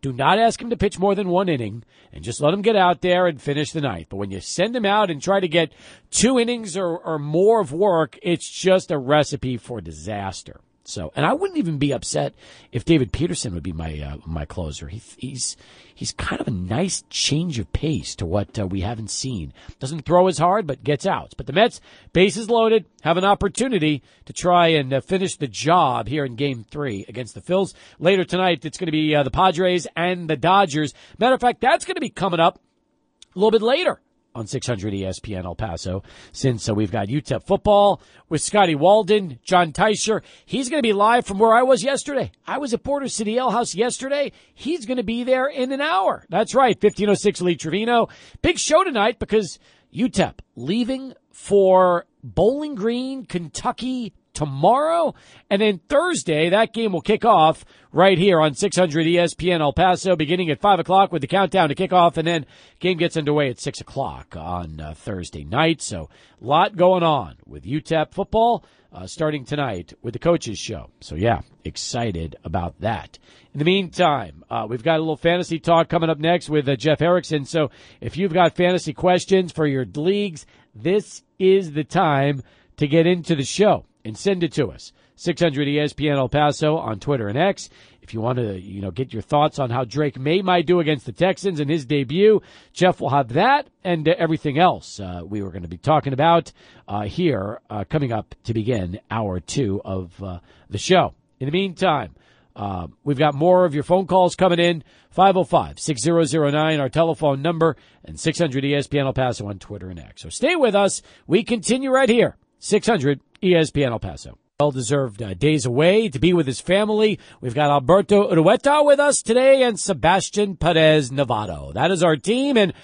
Do not ask him to pitch more than one inning and just let him get out there and finish the ninth. But when you send him out and try to get two innings or, or more of work, it's just a recipe for disaster. So, and I wouldn't even be upset if David Peterson would be my uh, my closer. He, he's he's kind of a nice change of pace to what uh, we haven't seen. Doesn't throw as hard, but gets outs. But the Mets, bases loaded, have an opportunity to try and uh, finish the job here in Game Three against the Phils later tonight. It's going to be uh, the Padres and the Dodgers. Matter of fact, that's going to be coming up a little bit later on six hundred E S P N El Paso, since uh, we've got U T E P football with Scotty Walden, John Teicher. He's going to be live from where I was yesterday. I was at Porter City Ale House yesterday. He's going to be there in an hour. That's right, fifteen oh six Lee Trevino. Big show tonight because U T E P leaving for Bowling Green, Kentucky tomorrow, and then Thursday that game will kick off right here on six hundred E S P N El Paso, beginning at five o'clock with the countdown to kick off, and then game gets underway at six o'clock on uh, Thursday night. So a lot going on with U T E P football uh, starting tonight with the Coaches Show. So yeah, excited about that. In the meantime, uh, we've got a little fantasy talk coming up next with uh, Jeff Erickson. So if you've got fantasy questions for your leagues, this is the time to get into the show and send it to us. six hundred E S P N El Paso on Twitter and X. If you want to, you know, get your thoughts on how Drake May might do against the Texans in his debut, Jeff will have that and uh, everything else uh, we were going to be talking about uh, here uh, coming up to begin hour two of uh, the show. In the meantime, uh, we've got more of your phone calls coming in. five oh five, six oh oh nine, our telephone number, and six hundred E S P N El Paso on Twitter and X. So stay with us. We continue right here. six hundred E S P N El Paso. Well-deserved uh, days away to be with his family. We've got Alberto Urueta with us today and Sebastian Perez Novato. That is our team, and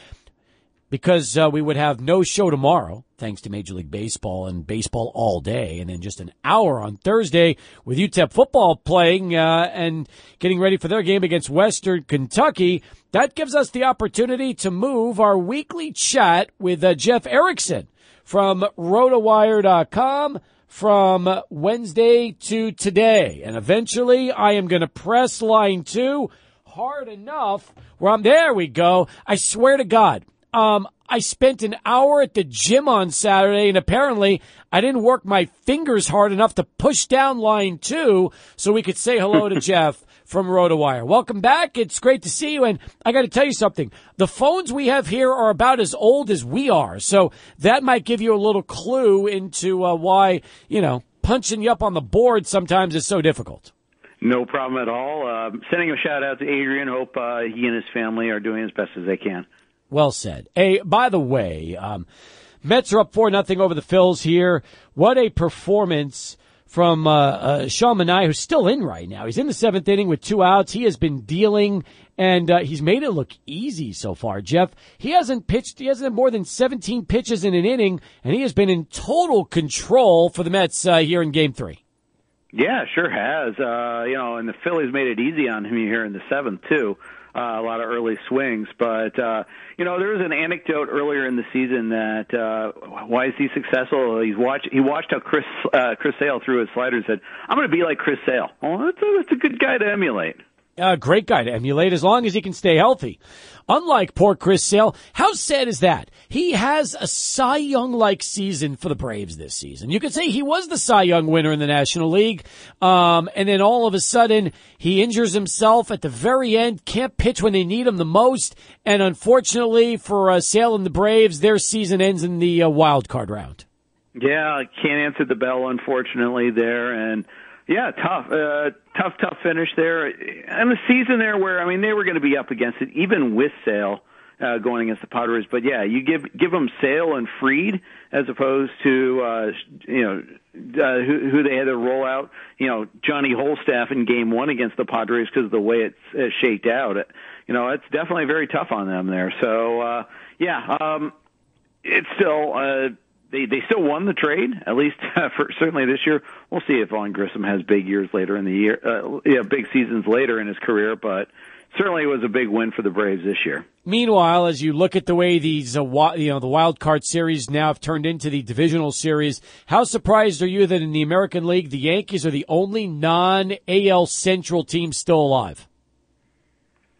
because uh, we would have no show tomorrow, thanks to Major League Baseball and baseball all day, and then just an hour on Thursday with U T E P football playing uh, and getting ready for their game against Western Kentucky, that gives us the opportunity to move our weekly chat with uh, Jeff Erickson from rotowire dot com from Wednesday to today. And eventually I am going to press line two hard enough where I'm, there we go. I swear to God, um, I spent an hour at the gym on Saturday, and apparently I didn't work my fingers hard enough to push down line two so we could say hello to Jeff from RotoWire. Welcome back. It's great to see you. And I got to tell you something. The phones we have here are about as old as we are. So that might give you a little clue into uh, why, you know, punching you up on the board sometimes is so difficult. No problem at all. Uh, sending a shout out to Adrian. Hope uh, he and his family are doing as best as they can. Well said. Hey, by the way, um, Mets are up four nothing over the Phils here. What a performance from uh, uh, Sean Manaea, who's still in right now. He's in the seventh inning with two outs. He has been dealing, and uh, he's made it look easy so far. Jeff, he hasn't pitched, he hasn't had more than seventeen pitches in an inning, and he has been in total control for the Mets uh, here in Game Three. Yeah, sure has. Uh, you know, and the Phillies made it easy on him here in the seventh too. Uh, a lot of early swings, but uh, you know, there was an anecdote earlier in the season that uh, why is he successful? He's watched he watched how Chris uh, Chris Sale threw his slider and said, "I'm going to be like Chris Sale." Well, that's a, that's a good guy to emulate. A uh, great guy to emulate as long as he can stay healthy. Unlike poor Chris Sale, how sad is that? He has a Cy Young-like season for the Braves this season. You could say he was the Cy Young winner in the National League, um, and then all of a sudden he injures himself at the very end, can't pitch when they need him the most, and unfortunately for uh, Sale and the Braves, their season ends in the uh, wild card round. Yeah, can't answer the bell, unfortunately, there, and yeah, tough, uh, tough, tough finish there. And the season there where, I mean, they were going to be up against it, even with Sale uh, going against the Padres. But, yeah, you give give them Sale and Fried as opposed to, uh, you know, uh, who, who they had to roll out, you know, Johnny Holstaff in game one against the Padres because of the way it's uh, shaked out. You know, it's definitely very tough on them there. So, uh, yeah, um, it's still uh, – They they still won the trade, at least uh, for certainly this year. We'll see if Vaughn Grissom has big years later in the year, uh, yeah, big seasons later in his career. But certainly it was a big win for the Braves this year. Meanwhile, as you look at the way these, uh, you know, the wild card series now have turned into the divisional series, how surprised are you that in the American League the Yankees are the only non-A L Central team still alive?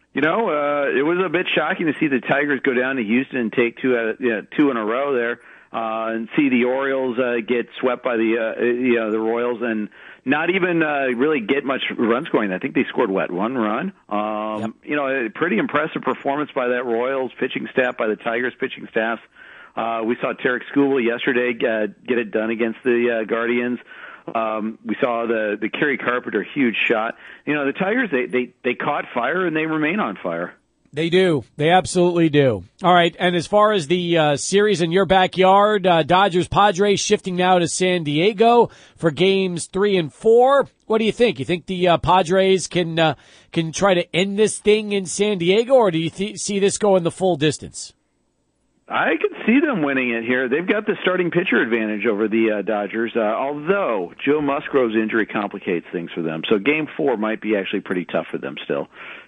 You know, uh, it was a bit shocking to see the Tigers go down to Houston and take two, uh, you know, two in a row there, uh, and see the Orioles uh, get swept by the, uh, you know, the Royals and not even uh, really get much run scoring. I think they scored what, one run. Um, yep. You know, a pretty impressive performance by that Royals pitching staff, by the Tigers pitching staff. Uh, we saw Tarek Skubal yesterday uh, get it done against the uh, Guardians. Um, we saw the the Kerry Carpenter huge shot. You know, the Tigers, they, they, they caught fire and they remain on fire. They do. They absolutely do. All right, and as far as the uh, series in your backyard, uh, Dodgers-Padres shifting now to San Diego for games three and four. What do you think? You think the uh, Padres can uh, can try to end this thing in San Diego, or do you th- see this going the full distance? I could see them winning it here. They've got the starting pitcher advantage over the uh, Dodgers, uh, although Joe Musgrove's injury complicates things for them. So game four might be actually pretty tough for them still.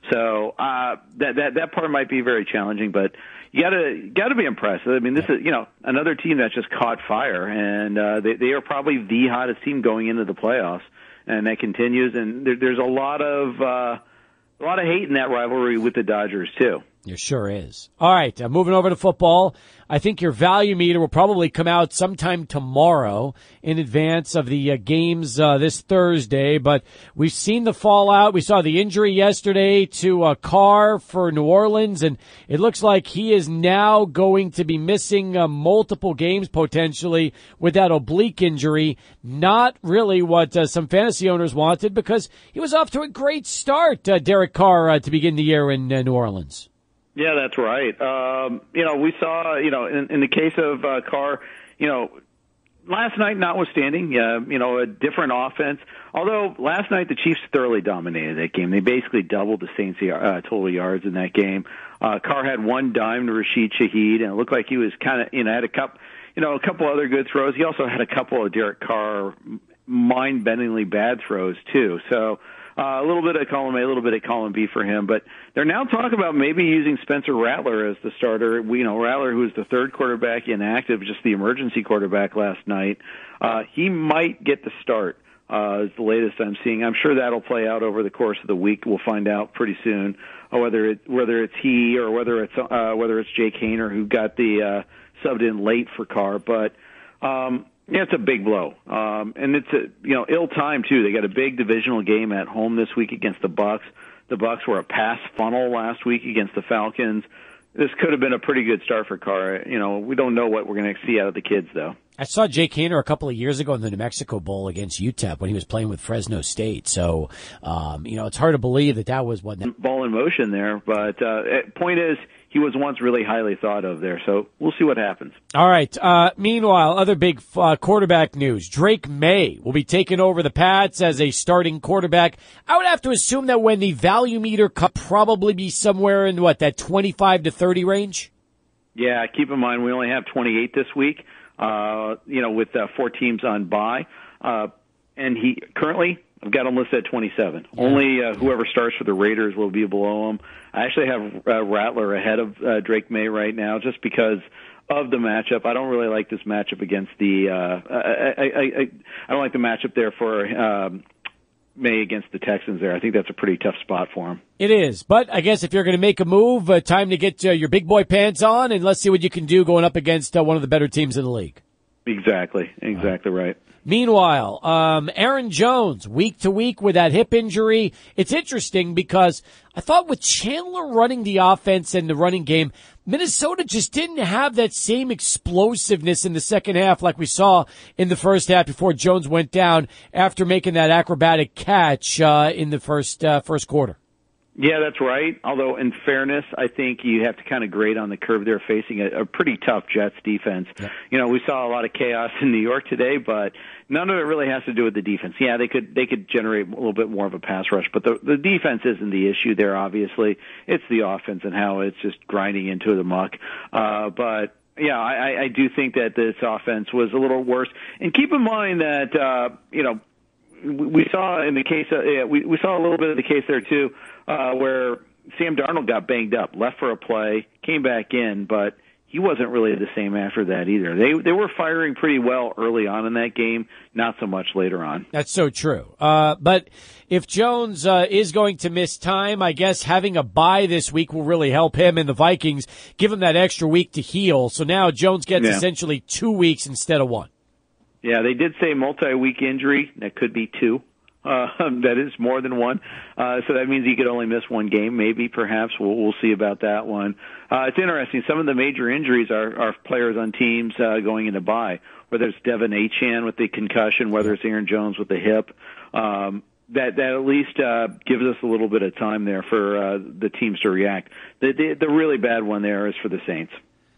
So uh, that that that part might be very challenging, but you gotta gotta be impressed. I mean, this is, you know, another team that just caught fire, and uh, they they are probably the hottest team going into the playoffs, and that continues. And there, there's a lot of uh, a lot of hate in that rivalry with the Dodgers too. There sure is. All right, uh, moving over to football. I think your value meter will probably come out sometime tomorrow in advance of the uh, games uh, this Thursday, but we've seen the fallout. We saw the injury yesterday to uh, Carr for New Orleans, and it looks like he is now going to be missing uh, multiple games potentially with that oblique injury. Not really what uh, some fantasy owners wanted, because he was off to a great start, uh, Derek Carr, uh, to begin the year in uh, New Orleans. Yeah, that's right. Um, you know, we saw, you know, in, in the case of uh, Carr, you know, last night notwithstanding, uh, you know, a different offense. Although last night the Chiefs thoroughly dominated that game. They basically doubled the Saints' uh, total yards in that game. Uh, Carr had one dime to Rashid Shaheed, and it looked like he was kind of, you know, had a couple, you know, a couple other good throws. He also had a couple of Derek Carr mind-bendingly bad throws too. So. Uh, a little bit of column A, a little bit of column B for him, but they're now talking about maybe using Spencer Rattler as the starter. We, you know, Rattler, who was the third quarterback inactive, just the emergency quarterback last night. Uh, he might get the start. Uh, is the latest I'm seeing. I'm sure that'll play out over the course of the week. We'll find out pretty soon uh, whether it whether it's he or whether it's uh, whether it's Jake Haener who got the uh, subbed in late for Carr, but. Um, Yeah, it's a big blow, um, and it's a you know ill time too. They got a big divisional game at home this week against the Bucks. The Bucks were a pass funnel last week against the Falcons. This could have been a pretty good start for Carr. You know, we don't know what we're going to see out of the kids though. I saw Jake Haener a couple of years ago in the New Mexico Bowl against U T E P when he was playing with Fresno State. So, um, you know, it's hard to believe that that was what ball in motion there. But uh, point is, he was once really highly thought of there. So we'll see what happens. All right. Uh, meanwhile, other big uh, quarterback news: Drake May will be taking over the Pats as a starting quarterback. I would have to assume that when the value meter could probably be somewhere in what, that twenty-five to thirty range. Yeah. Keep in mind we only have twenty-eight this week. Uh, you know, with uh, four teams on bye, uh, and he currently I've got him listed at twenty-seven. Yeah. Only uh, whoever starts for the Raiders will be below him. I actually have uh, Rattler ahead of uh, Drake May right now, just because of the matchup. I don't really like this matchup against the. Uh, I, I, I, I don't like the matchup there for um, May against the Texans. There, I think that's a pretty tough spot for him. It is, but I guess if you're going to make a move, uh, time to get uh, your big boy pants on, and let's see what you can do going up against uh, one of the better teams in the league. Exactly, exactly right. Meanwhile, um, Aaron Jones, week to week with that hip injury. It's interesting because I thought with Chandler running the offense and the running game, Minnesota just didn't have that same explosiveness in the second half like we saw in the first half before Jones went down after making that acrobatic catch uh, in the first uh, first quarter. Yeah, that's right. Although, in fairness, I think you have to kind of grade on the curve. They're facing a, a pretty tough Jets defense. Yeah. You know, we saw a lot of chaos in New York today, but none of it really has to do with the defense. Yeah, they could they could generate a little bit more of a pass rush, but the the defense isn't the issue there. Obviously, it's the offense and how it's just grinding into the muck. Uh, but yeah, I, I do think that this offense was a little worse. And keep in mind that uh, you know we saw in the case of, yeah, we we saw a little bit of the case there too. Uh, where Sam Darnold got banged up, left for a play, came back in, but he wasn't really the same after that either. They they were firing pretty well early on in that game, not so much later on. That's so true. Uh, but if Jones uh, is going to miss time, I guess having a bye this week will really help him and the Vikings, give him that extra week to heal. So now Jones gets yeah. essentially two weeks instead of one. Yeah, they did say multi-week injury. That could be two. Uh, that is more than one. Uh, so that means he could only miss one game, maybe, perhaps. We'll, we'll see about that one. Uh, it's interesting. Some of the major injuries are, are players on teams uh, going into bye, whether it's Devin Achane with the concussion, whether it's Aaron Jones with the hip. Um, that, that at least uh, gives us a little bit of time there for uh, the teams to react. The, the, the really bad one there is for the Saints.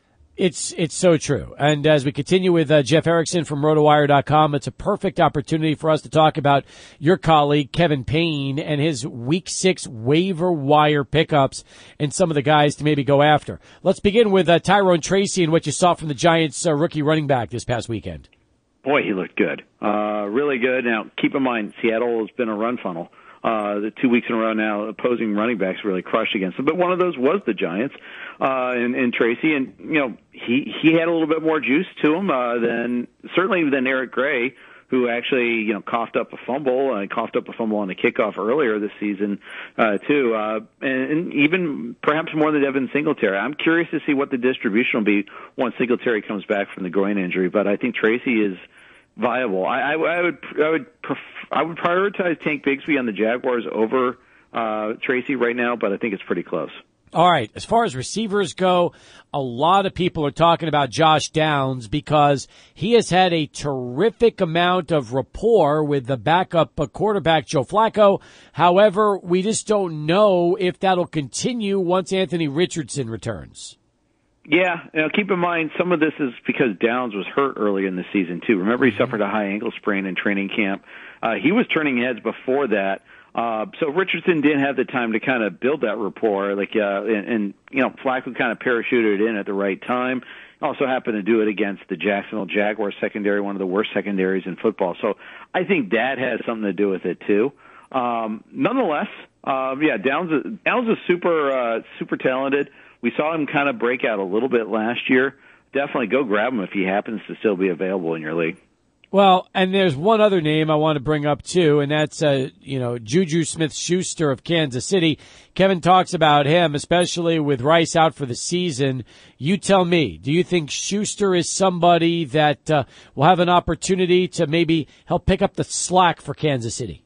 It's it's so true. And as we continue with uh, Jeff Erickson from rotowire dot com, it's a perfect opportunity for us to talk about your colleague, Kevin Payne, and his week six waiver wire pickups and some of the guys to maybe go after. Let's begin with uh, Tyrone Tracy and what you saw from the Giants' uh, rookie running back this past weekend. Boy, he looked good. Uh, really good. Now, keep in mind, Seattle has been a run funnel. Uh, the two weeks in a row now, opposing running backs really crushed against them. But one of those was the Giants, uh, and, and Tracy. And, you know, he, he had a little bit more juice to him, uh, than, certainly than Eric Gray, who actually, you know, coughed up a fumble, and uh, coughed up a fumble on the kickoff earlier this season, uh, too. Uh, and, and even perhaps more than Devin Singletary. I'm curious to see what the distribution will be once Singletary comes back from the groin injury. But I think Tracy is viable. I, I, I would, I would, pref- I would prioritize Tank Bigsby on the Jaguars over uh, Tracy right now, but I think it's pretty close. All right. As far as receivers go, a lot of people are talking about Josh Downs because he has had a terrific amount of rapport with the backup quarterback, Joe Flacco. However, we just don't know if that'll continue once Anthony Richardson returns. Yeah, now keep in mind some of this is because Downs was hurt early in the season too. Remember, he mm-hmm. suffered a high ankle sprain in training camp. Uh, he was turning heads before that, uh, so Richardson didn't have the time to kind of build that rapport. Like, uh, and, and you know, Flacco kind of parachuted in at the right time. Also happened to do it against the Jacksonville Jaguars secondary, one of the worst secondaries in football. So I think that has something to do with it too. Um, nonetheless, uh, yeah, Downs Downs is super uh, super talented. We saw him kind of break out a little bit last year. Definitely go grab him if he happens to still be available in your league. Well, and there's one other name I want to bring up too, and that's uh, you know Juju Smith-Schuster of Kansas City. Kevin talks about him, especially with Rice out for the season. You tell me, do you think Schuster is somebody that uh, will have an opportunity to maybe help pick up the slack for Kansas City?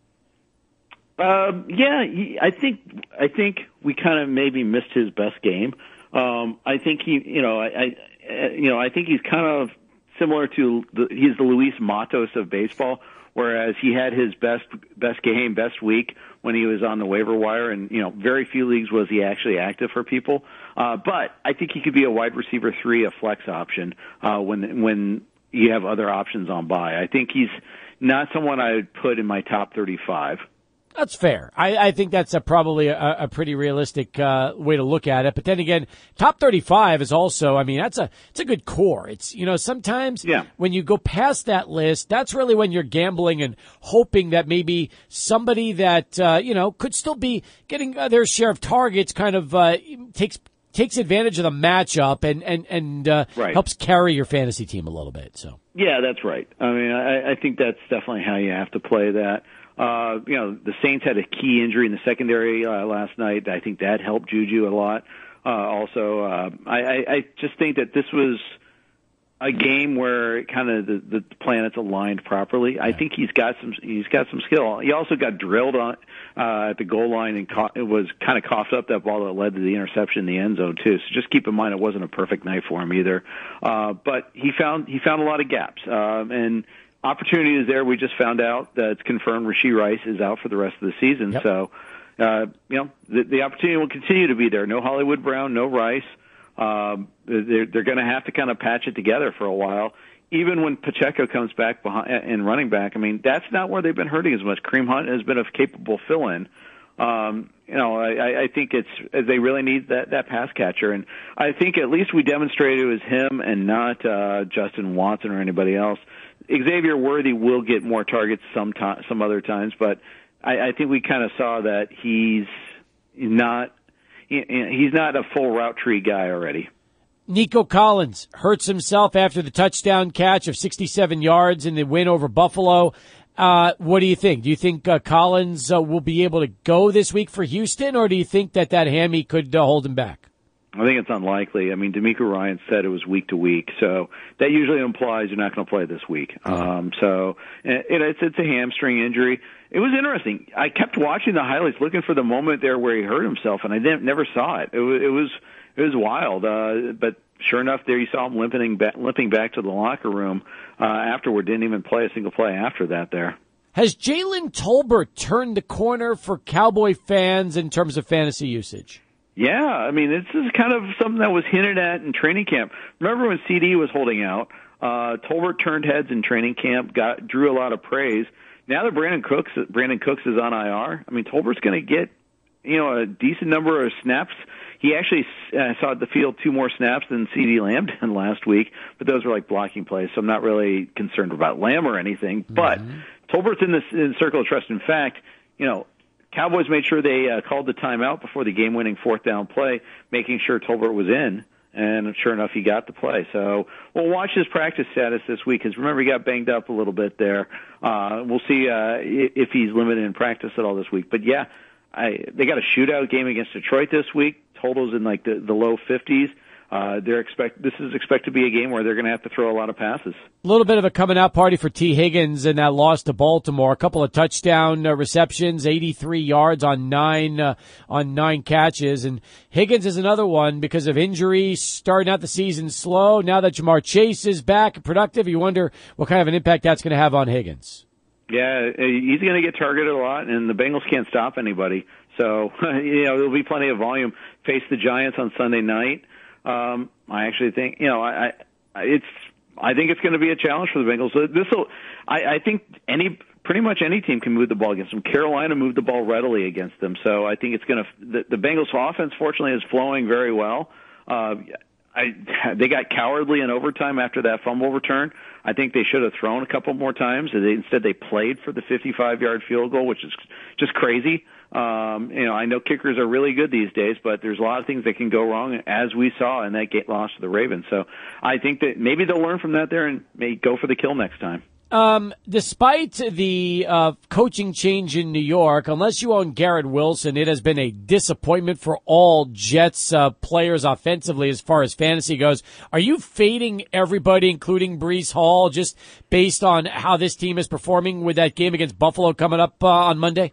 Uh, yeah, he, I think I think we kind of maybe missed his best game. Um, I think he, you know, I, I, you know, I think he's kind of similar to the, he's the Luis Matos of baseball, whereas he had his best best game, best week when he was on the waiver wire, and you know, very few leagues was he actually active for people. Uh, but I think he could be a wide receiver three, a flex option uh, when when you have other options on bye. I think he's not someone I would put in my top thirty-five. That's fair. I, I think that's a, probably a, a pretty realistic uh, way to look at it. But then again, top thirty-five is also, I mean, that's a it's a good core. It's, you know, sometimes yeah. when you go past that list, that's really when you're gambling and hoping that maybe somebody that, uh, you know, could still be getting uh, their share of targets kind of uh, takes takes advantage of the matchup and, and, and uh, right. helps carry your fantasy team a little bit. So yeah, that's right. I mean, I, I think that's definitely how you have to play that. Uh, you know, the Saints had a key injury in the secondary uh, last night. I think that helped Juju a lot. Uh, also, uh, I, I, I just think that this was a game where kind of the, the planets aligned properly. I think he's got some he's got some skill. He also got drilled on uh, at the goal line and caught, it was kind of coughed up that ball that led to the interception in the end zone too. So just keep in mind it wasn't a perfect night for him either. Uh, but he found he found a lot of gaps um, and. Opportunity is there. We just found out that it's confirmed Rashee Rice is out for the rest of the season. Yep. So, uh, you know, the, the opportunity will continue to be there. No Hollywood Brown, no Rice. Um, they're they're going to have to kind of patch it together for a while. Even when Pacheco comes back behind and running back, I mean, that's not where they've been hurting as much. Kareem Hunt has been a capable fill-in. Um, you know, I, I think it's they really need that, that pass catcher, and I think at least we demonstrated it was him and not uh, Justin Watson or anybody else. Xavier Worthy will get more targets some time, some other times, but I, I think we kind of saw that he's not he, he's not a full route tree guy already. Nico Collins hurts himself after the touchdown catch of sixty-seven yards in the win over Buffalo. Uh, what do you think? Do you think uh, Collins uh, will be able to go this week for Houston, or do you think that that hammy could uh, hold him back? I think it's unlikely. I mean, D'Amico Ryan said it was week to week, so that usually implies you're not going to play this week. Um, so it, it's it's a hamstring injury. It was interesting. I kept watching the highlights, looking for the moment there where he hurt himself, and I didn't, never saw it. It was it was it was wild. Uh, but sure enough, there you saw him limping back, limping back to the locker room uh, afterward. Didn't even play a single play after that. There. Has Jalen Tolbert turned the corner for Cowboy fans in terms of fantasy usage? Yeah, I mean, this is kind of something that was hinted at in training camp. Remember when C D was holding out? Uh, Tolbert turned heads in training camp, got drew a lot of praise. Now that Brandon Cooks, Brandon Cooks is on I R, I mean, Tolbert's going to get, you know, a decent number of snaps. He actually uh, saw the field two more snaps than C D Lamb did last week, but those were like blocking plays, so I'm not really concerned about Lamb or anything. Mm-hmm. But Tolbert's in this in circle of trust. In fact, you know, Cowboys made sure they uh, called the timeout before the game-winning fourth down play, making sure Tolbert was in, and sure enough, he got the play. So we'll watch his practice status this week, because remember, he got banged up a little bit there. Uh, we'll see uh, if he's limited in practice at all this week. But, yeah, I, they got a shootout game against Detroit this week, totals in like the, the low fifties. Uh, they're expect this is expected to be a game where they're going to have to throw a lot of passes. A little bit of a coming out party for T. Higgins in that loss to Baltimore. A couple of touchdown uh, receptions, eighty-three yards on nine uh, on nine catches. And Higgins is another one because of injury, starting out the season slow. Now that Jamar Chase is back and productive, you wonder what kind of an impact that's going to have on Higgins. Yeah, he's going to get targeted a lot, and the Bengals can't stop anybody. So, you know, therell be plenty of volume. Face the Giants on Sunday night. Um, I actually think, you know, I, I it's, I think it's going to be a challenge for the Bengals. This will, I, I think any, pretty much any team can move the ball against them. Carolina moved the ball readily against them, so I think it's going to. The, the Bengals' offense, fortunately, is flowing very well. Uh, I, they got cowardly in overtime after that fumble return. I think they should have thrown a couple more times. They, instead, they played for the fifty-five-yard field goal, which is just crazy. Um, you know, I know kickers are really good these days, but there's a lot of things that can go wrong, as we saw in that gate loss to the Ravens. So I think that maybe they'll learn from that there and may go for the kill next time. Um, despite the uh, coaching change in New York, unless you own Garrett Wilson, it has been a disappointment for all Jets uh, players offensively as far as fantasy goes. Are you fading everybody, including Breece Hall, just based on how this team is performing with that game against Buffalo coming up uh, on Monday?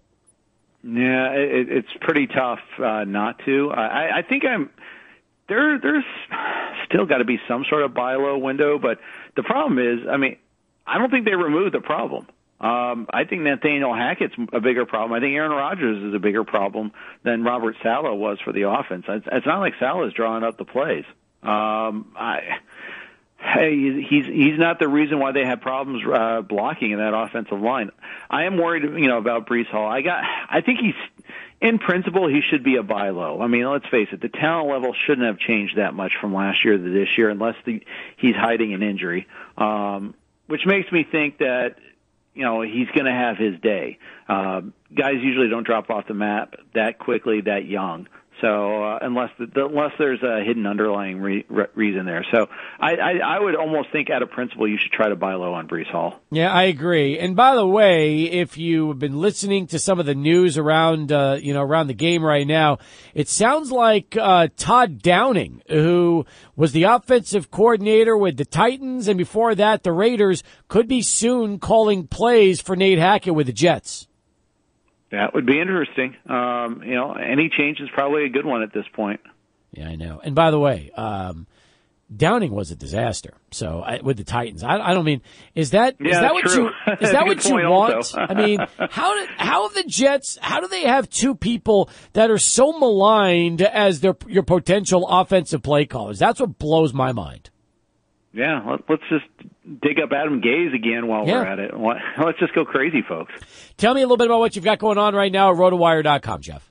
Yeah, it, it's pretty tough uh, not to. I, I think I'm there. There's still got to be some sort of buy low window, but the problem is, I mean, I don't think they removed the problem. Um, I think Nathaniel Hackett's a bigger problem. I think Aaron Rodgers is a bigger problem than Robert Saleh was for the offense. It's, it's not like Saleh's drawing up the plays. Um, I. Hey, he's he's not the reason why they had problems uh, blocking in that offensive line. I am worried, you know, about Breece Hall. I got, I think he's, in principle, he should be a buy low. I mean, let's face it, the talent level shouldn't have changed that much from last year to this year, unless the, he's hiding an injury, um, which makes me think that, you know, he's going to have his day. Uh, guys usually don't drop off the map that quickly, that young. So uh, unless the, unless there's a hidden underlying re, re, reason there, so I, I I would almost think, out of principle, you should try to buy low on Breece Hall. Yeah, I agree. And by the way, if you've been listening to some of the news around uh, you know around the game right now, it sounds like uh, Todd Downing, who was the offensive coordinator with the Titans, and before that the Raiders, could be soon calling plays for Nate Hackett with the Jets. That would be interesting. Um, you know, any change is probably a good one at this point. Yeah, I know. And by the way, um, Downing was a disaster. So I, with the Titans, I, I don't mean is that yeah, is that what true. you is that what you want? I mean, how did how have the Jets? How do they have two people that are so maligned as their your potential offensive play callers? That's what blows my mind. Yeah, let, let's just dig up Adam Gase again while yeah. we're at it. Let's just go crazy, folks. Tell me a little bit about what you've got going on right now at rotowire dot com, Jeff.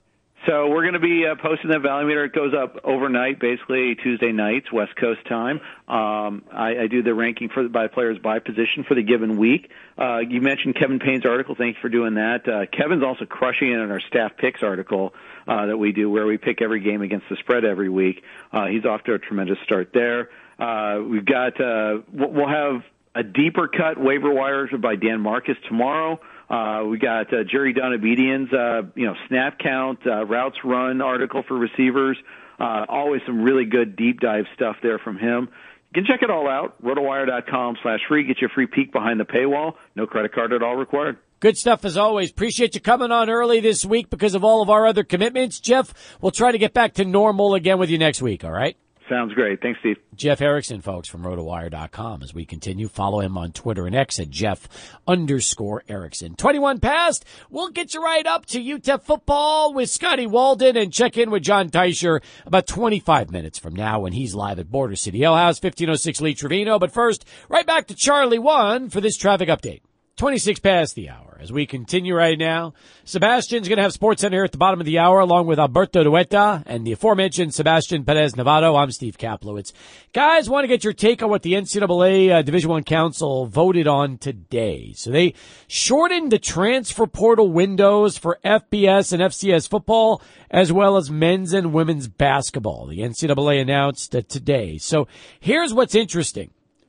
So we're going to be uh, posting that value meter. It goes up overnight, basically Tuesday nights, West Coast time. Um, I, I do the ranking for by players by position for the given week. Uh, you mentioned Kevin Payne's article. Thank you for doing that. Uh, Kevin's also crushing it in our staff picks article uh, that we do, where we pick every game against the spread every week. Uh, he's off to a tremendous start there. Uh, we've got uh, we'll have a deeper cut waiver wires by Dan Marcus tomorrow. Uh, we got uh, Jerry Donabedian's, uh, you know, snap count, uh, routes run article for receivers. Uh, always some really good deep dive stuff there from him. You can check it all out, rotowire.com slash free. Get you a free peek behind the paywall. No credit card at all required. Good stuff as always. Appreciate you coming on early this week because of all of our other commitments. Jeff, we'll try to get back to normal again with you next week, all right? Sounds great. Thanks, Steve. Jeff Erickson, folks, from rotowire dot com. As we continue, follow him on Twitter and X at Jeff underscore Erickson. twenty-one past. We'll get you right up to U T E P football with Scotty Walden and check in with John Teicher about twenty-five minutes from now when he's live at Border City Ale House, fifteen oh six Lee Trevino. But first, right back to Charlie One for this traffic update. twenty-six past the hour. As we continue right now, Sebastian's going to have SportsCenter here at the bottom of the hour along with Alberto Dueta and the aforementioned Sebastian Perez Nevado. I'm Steve Kaplowitz. Guys, want to get your take on what the N C double A uh, Division I Council voted on today. So they shortened the transfer portal windows for F B S and F C S football as well as men's and women's basketball. The N C double A announced that today. So here's what's interesting.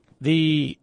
The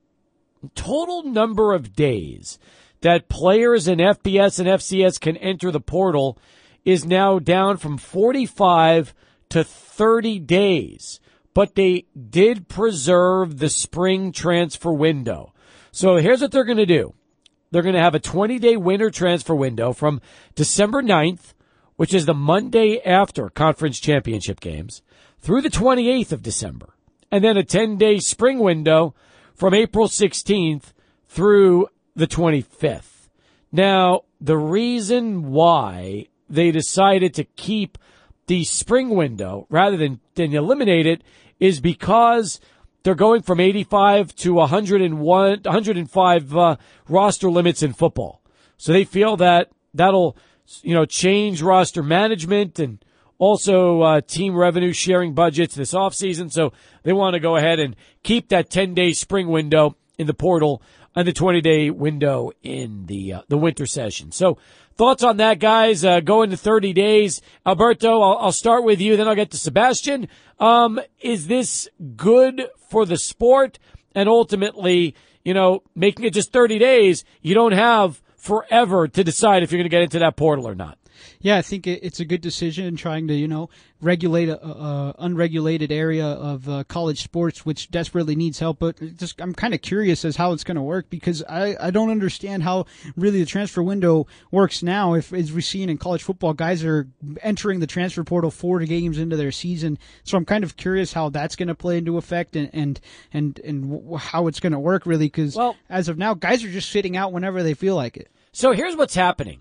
total number of days that players in F B S and F C S can enter the portal is now down from forty-five to thirty days, but they did preserve the spring transfer window. So here's what they're going to do. They're going to have a twenty-day winter transfer window from December ninth, which is the Monday after conference championship games, through the twenty-eighth of December, and then a ten-day spring window from April sixteenth through the twenty-fifth. Now, the reason why they decided to keep the spring window rather than, than eliminate it is because they're going from eighty-five to one hundred one, one hundred five uh, roster limits in football. So they feel that that'll, you know, change roster management and also uh, team revenue sharing budgets this offseason. So they want to go ahead and keep that ten-day spring window in the portal and the twenty-day window in the uh, the winter session. So thoughts on that, guys? Uh, going to thirty days. Alberto, I'll, I'll start with you, then I'll get to Sebastian. Um, is this good for the sport? And ultimately, you know, making it just thirty days, you don't have forever to decide if you're going to get into that portal or not. Yeah, I think it's a good decision in trying to, you know, regulate a, a unregulated area of uh, college sports, which desperately needs help. But just, I'm kind of curious as how it's going to work because I, I don't understand how really the transfer window works now. If, as we've seen in college football, guys are entering the transfer portal four games into their season. So I'm kind of curious how that's going to play into effect and, and, and, and how it's going to work really because well, as of now, guys are just sitting out whenever they feel like it. So here's what's happening.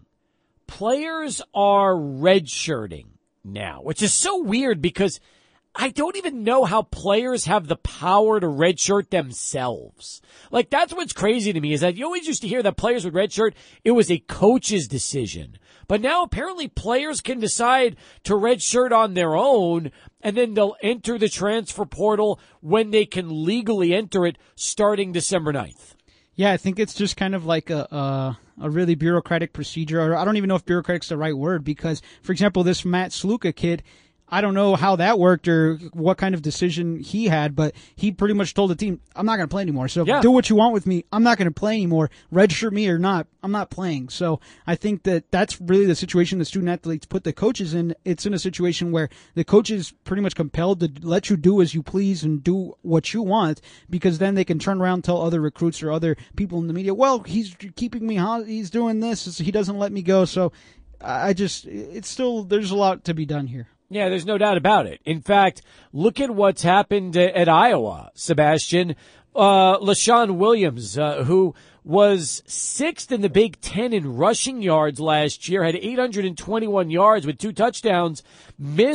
Players are redshirting now, which is so weird because I don't even know how players have the power to redshirt themselves. Like, that's what's crazy to me is that you always used to hear that players would redshirt. It was a coach's decision. But now apparently players can decide to redshirt on their own, and then they'll enter the transfer portal when they can legally enter it starting December ninth. Yeah, I think it's just kind of like a, a a really bureaucratic procedure. Or I don't even know if bureaucratic's the right word because, for example, this Matt Sluka kid, I don't know how that worked or what kind of decision he had, but he pretty much told the team, I'm not going to play anymore. So yeah. do what you want with me. I'm not going to play anymore. Redshirt me or not, I'm not playing. So I think that that's really the situation the student athletes put the coaches in. It's in a situation where the coach is pretty much compelled to let you do as you please and do what you want because then they can turn around and tell other recruits or other people in the media, well, he's keeping me hot. He's doing this. He doesn't let me go. So I just, it's still, there's a lot to be done here. Yeah, there's no doubt about it. In fact, look at what's happened at Iowa, Sebastian. Uh, LaShawn Williams, uh, who was sixth in the Big Ten in rushing yards last year, had eight hundred twenty-one yards with two touchdowns, missed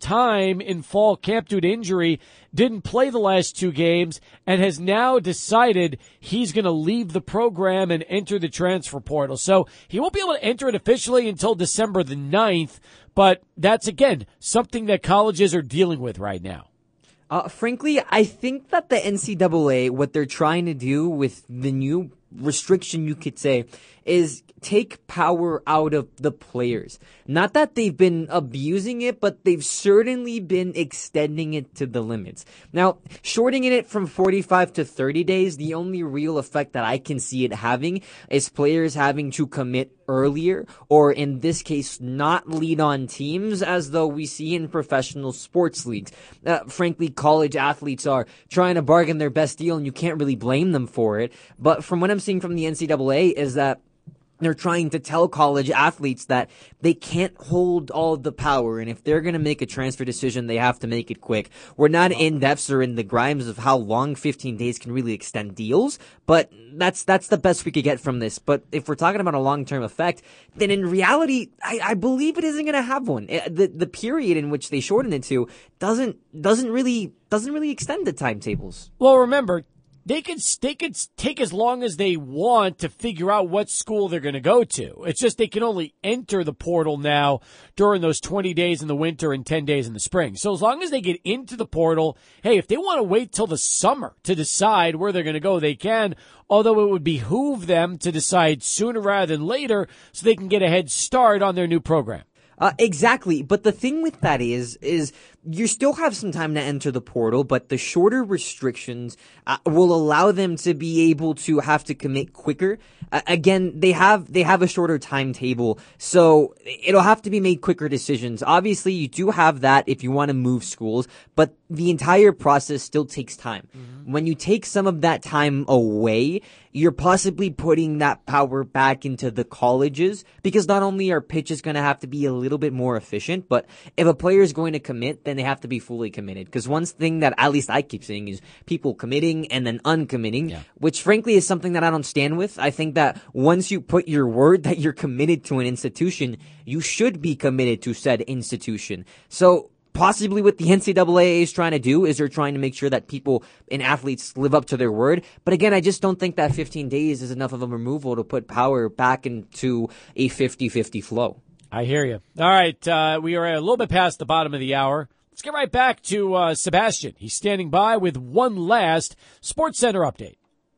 time in fall camp due to injury, didn't play the last two games, and has now decided he's going to leave the program and enter the transfer portal. So he won't be able to enter it officially until December the ninth, but that's, again, something that colleges are dealing with right now. Uh, frankly, I think that the N C double A, what they're trying to do with the new restriction, you could say, is take power out of the players. Not that they've been abusing it, but they've certainly been extending it to the limits. Now, shortening it from forty-five to thirty days, the only real effect that I can see it having is players having to commit earlier, or in this case, not lead on teams as though we see in professional sports leagues. Uh, frankly, college athletes are trying to bargain their best deal, and you can't really blame them for it. But from what I'm seeing from the N C double A is that they're trying to tell college athletes that they can't hold all the power, and if they're going to make a transfer decision, they have to make it quick. We're not in depths or in the grimes of how long fifteen days can really extend deals, but that's that's the best we could get from this. But if we're talking about a long-term effect, then in reality, I, I believe it isn't going to have one. The the period in which they shorten it to doesn't doesn't really doesn't really extend the timetables. Well, remember, They could, they could take as long as they want to figure out what school they're going to go to. It's just they can only enter the portal now during those twenty days in the winter and ten days in the spring. So as long as they get into the portal, hey, if they want to wait till the summer to decide where they're going to go, they can, although it would behoove them to decide sooner rather than later so they can get a head start on their new program. Uh, exactly. But the thing with that is, is you still have some time to enter the portal, but the shorter restrictions uh, will allow them to be able to have to commit quicker. Uh, again, they have, they have a shorter timetable, so it'll have to be made quicker decisions. Obviously, you do have that if you want to move schools, but the entire process still takes time. Mm-hmm. When you take some of that time away, you're possibly putting that power back into the colleges, because not only are pitches going to have to be a little bit more efficient, but if a player is going to commit, then they have to be fully committed. Because one thing that at least I keep seeing is people committing and then uncommitting, yeah. which frankly is something that I don't stand with. I think that once you put your word that you're committed to an institution, you should be committed to said institution. So possibly what the N C double A is trying to do is they're trying to make sure that people and athletes live up to their word. But again, I just don't think that fifteen days is enough of a removal to put power back into a fifty-fifty flow. I hear you. All right, uh, we are a little bit past the bottom of the hour. Let's get right back to uh, Sebastian. He's standing by with one last SportsCenter update.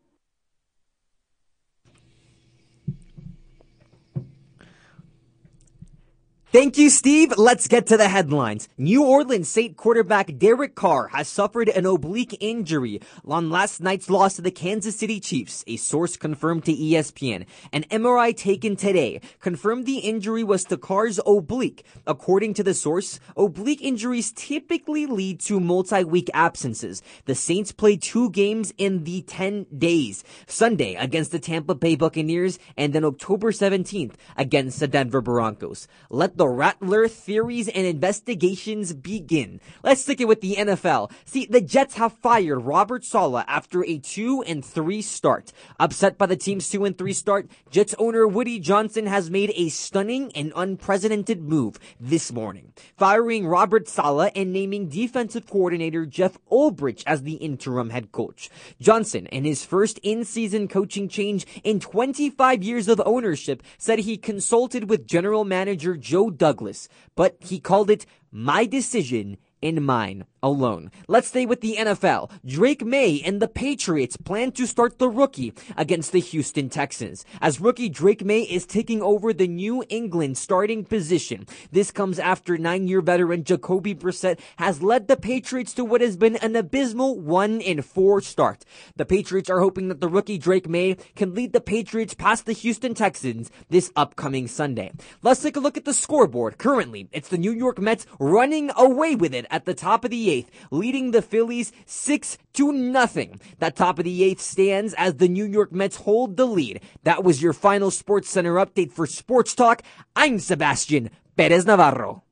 Thank you, Steve. Let's get to the headlines. New Orleans Saints quarterback Derek Carr has suffered an oblique injury on last night's loss to the Kansas City Chiefs, a source confirmed to E S P N. An M R I taken today confirmed the injury was to Carr's oblique. According to the source, oblique injuries typically lead to multi-week absences. The Saints played two games in the ten days, Sunday against the Tampa Bay Buccaneers and then October seventeenth against the Denver Broncos. Let the The Rattler theories and investigations begin. Let's stick it with the N F L. See, the Jets have fired Robert Saleh after a two and three start. Upset by the team's two and three start, Jets owner Woody Johnson has made a stunning and unprecedented move this morning, firing Robert Saleh and naming defensive coordinator Jeff Ulbrich as the interim head coach. Johnson, in his first in-season coaching change in twenty-five years of ownership, said he consulted with general manager Joe Douglas, but he called it my decision and mine alone. Let's stay with the N F L. Drake May and the Patriots plan to start the rookie against the Houston Texans, as rookie Drake May is taking over the New England starting position. This comes after nine-year veteran Jacoby Brissett has led the Patriots to what has been an abysmal one and four start. The Patriots are hoping that the rookie Drake May can lead the Patriots past the Houston Texans this upcoming Sunday. Let's take a look at the scoreboard. Currently, it's the New York Mets running away with it at the top of the eighth, leading the Phillies six to nothing. That top of the eighth stands as the New York Mets hold the lead. That was your final SportsCenter update for Sports Talk. I'm Sebastian Perez Navarro.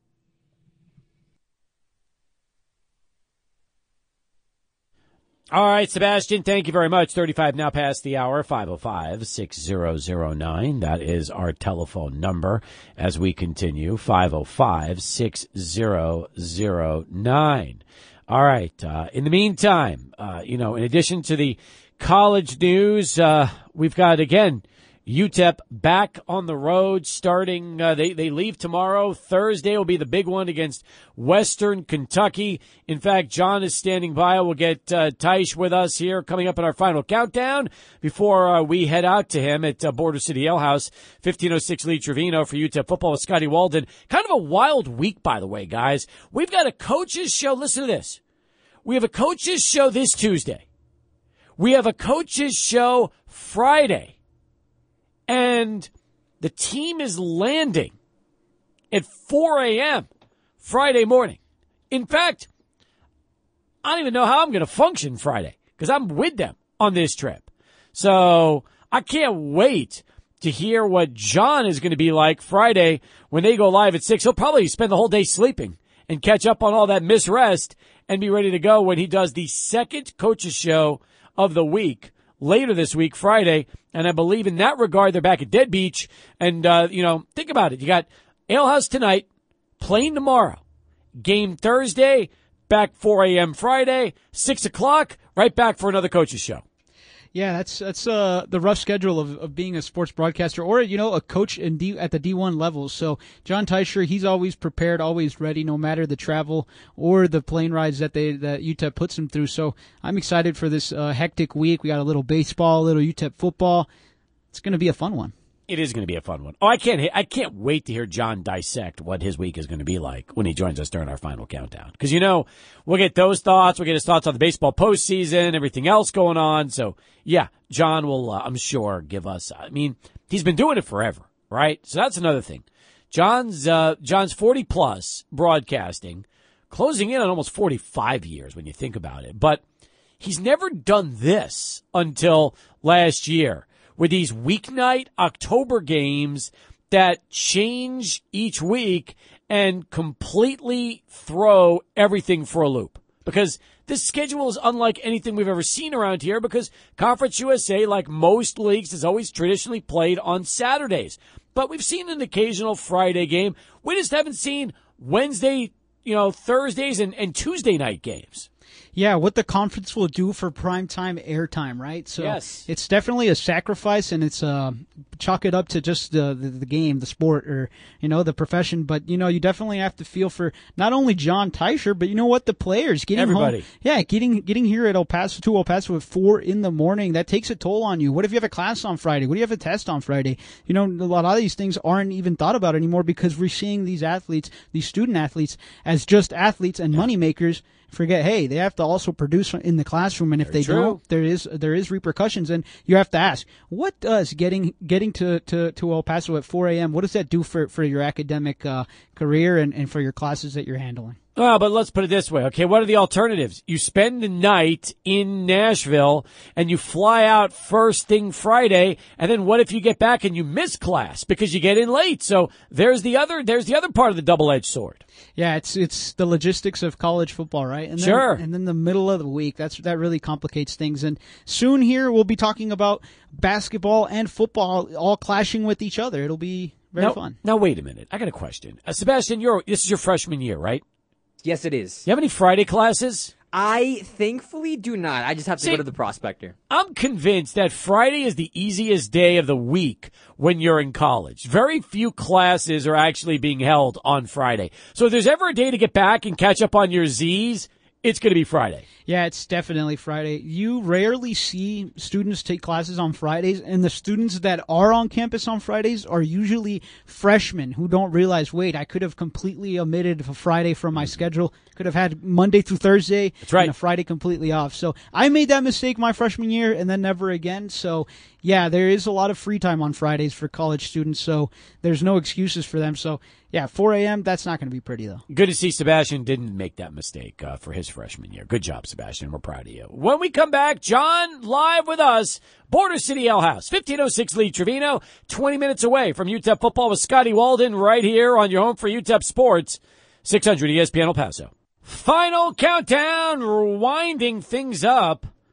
All right, Sebastian, thank you very much. thirty-five now past the hour, five oh five, six thousand nine. That is our telephone number as we continue, five oh five, six thousand nine. All right, uh, in the meantime, uh, you know, in addition to the college news, uh, we've got, again, U T E P back on the road starting, uh, they, they leave tomorrow. Thursday will be the big one against Western Kentucky. In fact, John is standing by. We'll get uh, Taish with us here coming up in our final countdown before uh, we head out to him at uh, Border City Ale House, fifteen oh six Lee Trevino for U T E P football with Scotty Walden. Kind of a wild week, by the way, guys. We've got a coaches show. Listen to this. We have a coaches show this Tuesday. We have a coaches show Friday. And the team is landing at four a.m. Friday morning. In fact, I don't even know how I'm going to function Friday because I'm with them on this trip. So I can't wait to hear what John is going to be like Friday when they go live at six. He'll probably spend the whole day sleeping and catch up on all that missed rest and be ready to go when he does the second coaches show of the week later this week, Friday. And I believe in that regard, they're back at Dead Beach. And, uh, you know, think about it. You got Alehouse tonight, playing tomorrow, game Thursday, back four a.m. Friday, six o'clock, right back for another coach's show. Yeah, that's that's uh, the rough schedule of, of being a sports broadcaster or, you know, a coach in D, at the D one level. So John Teicher, he's always prepared, always ready, no matter the travel or the plane rides that they that U T E P puts him through. So I'm excited for this uh, hectic week. We got a little baseball, a little U T E P football. It's going to be a fun one. It is going to be a fun one. Oh, I can't I can't wait to hear John dissect what his week is going to be like when he joins us during our final countdown. Because, you know, we'll get those thoughts. We'll get his thoughts on the baseball postseason, everything else going on. So, yeah, John will, uh, I'm sure, give us, I mean, he's been doing it forever, right? So that's another thing. John's, uh, John's forty plus broadcasting, closing in on almost forty-five years when you think about it. But he's never done this until last year, with these weeknight October games that change each week and completely throw everything for a loop. Because this schedule is unlike anything we've ever seen around here because Conference U S A, like most leagues, has always traditionally played on Saturdays. But we've seen an occasional Friday game. We just haven't seen Wednesday, you know, Thursdays and, and Tuesday night games. Yeah, what the conference will do for primetime airtime, right? So yes. It's definitely a sacrifice, and it's uh, chalk it up to just the, the the game, the sport, or you know the profession. But you know you definitely have to feel for not only John Teicher, but you know what the players getting everybody. Home, yeah, getting getting here at El Paso to El Paso at four in the morning. That takes a toll on you. What if you have a class on Friday? What if you have a test on Friday? You know, a lot of these things aren't even thought about anymore because we're seeing these athletes, these student athletes, as just athletes and money makers. Forget, hey, they have to also produce in the classroom, and if Very they true. don't, there is there is repercussions, and you have to ask, what does getting getting to, to, to El Paso at four a.m., what does that do for, for your academic uh, career and, and for your classes that you're handling? Well, but let's put it this way, okay? What are the alternatives? You spend the night in Nashville and you fly out first thing Friday, and then what if you get back and you miss class because you get in late? So there's the other there's the other part of the double-edged sword. Yeah, it's it's the logistics of college football, right? And then, sure. And then the middle of the week, that's that really complicates things. And soon here we'll be talking about basketball and football all clashing with each other. It'll be very now, fun. Now wait a minute, I got a question, uh, Sebastian. You're this is your freshman year, right? Yes, it is. You have any Friday classes? I thankfully do not. I just have to See, go to the Prospector. I'm convinced that Friday is the easiest day of the week when you're in college. Very few classes are actually being held on Friday. So if there's ever a day to get back and catch up on your Z's, it's going to be Friday. Yeah, it's definitely Friday. You rarely see students take classes on Fridays, and the students that are on campus on Fridays are usually freshmen who don't realize, wait, I could have completely omitted a Friday from my schedule. Could have had Monday through Thursday That's right. and a Friday completely off. So I made that mistake my freshman year and then never again. So, yeah, there is a lot of free time on Fridays for college students, so there's no excuses for them. So, yeah, four a.m., that's not going to be pretty, though. Good to see Sebastian didn't make that mistake uh, for his freshman year. Good job, Sebastian. We're proud of you. When we come back, John live with us, Border City Ale House, fifteen oh six Lee Trevino, twenty minutes away from U T E P football with Scotty Walden right here on your home for U T E P Sports, six hundred E S P N El Paso. Final countdown, winding things up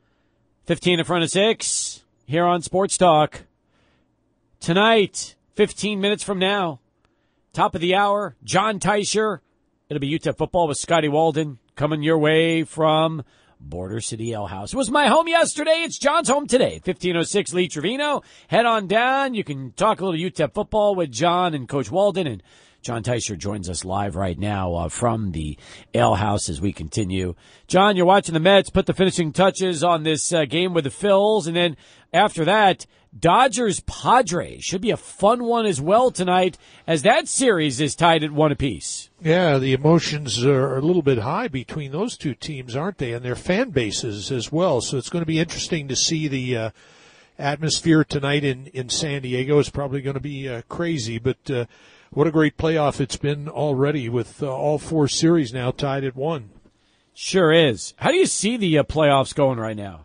fifteen in front of six here on Sports Talk. Tonight, fifteen minutes from now, top of the hour, John Teicher. It'll be U T E P football with Scotty Walden coming your way from Border City Ale House. It was my home yesterday. It's John's home today. fifteen oh six Lee Trevino. Head on down. You can talk a little U T E P football with John and Coach Walden. And John Teicher joins us live right now uh, from the Ale House as we continue. John, you're watching the Mets put the finishing touches on this uh, game with the Phils. And then after that, Dodgers-Padres should be a fun one as well tonight as that series is tied at one apiece. Yeah, the emotions are a little bit high between those two teams, aren't they? And their fan bases as well. So it's going to be interesting to see the uh, atmosphere tonight in, in San Diego. It's probably going to be uh, crazy, but uh, what a great playoff it's been already with uh, all four series now tied at one. Sure is. How do you see the uh, playoffs going right now?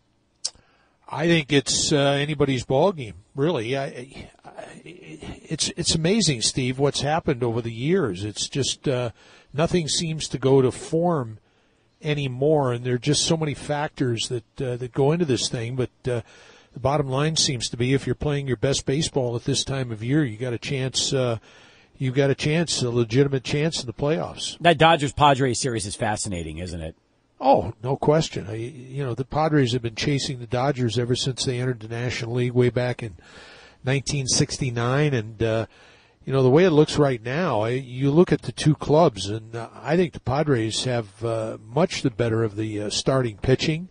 I think it's uh, anybody's ball game, really. I, I, it's it's amazing, Steve, what's happened over the years. It's just uh, nothing seems to go to form anymore, and there are just so many factors that uh, that go into this thing. But uh, the bottom line seems to be, if you're playing your best baseball at this time of year, you got a chance. Uh, you've got a chance, a legitimate chance in the playoffs. That Dodgers-Padres series is fascinating, isn't it? Oh, no question. I, you know, the Padres have been chasing the Dodgers ever since they entered the National League way back in nineteen sixty-nine. And, uh, you know, the way it looks right now, I, you look at the two clubs, and uh, I think the Padres have uh, much the better of the uh, starting pitching.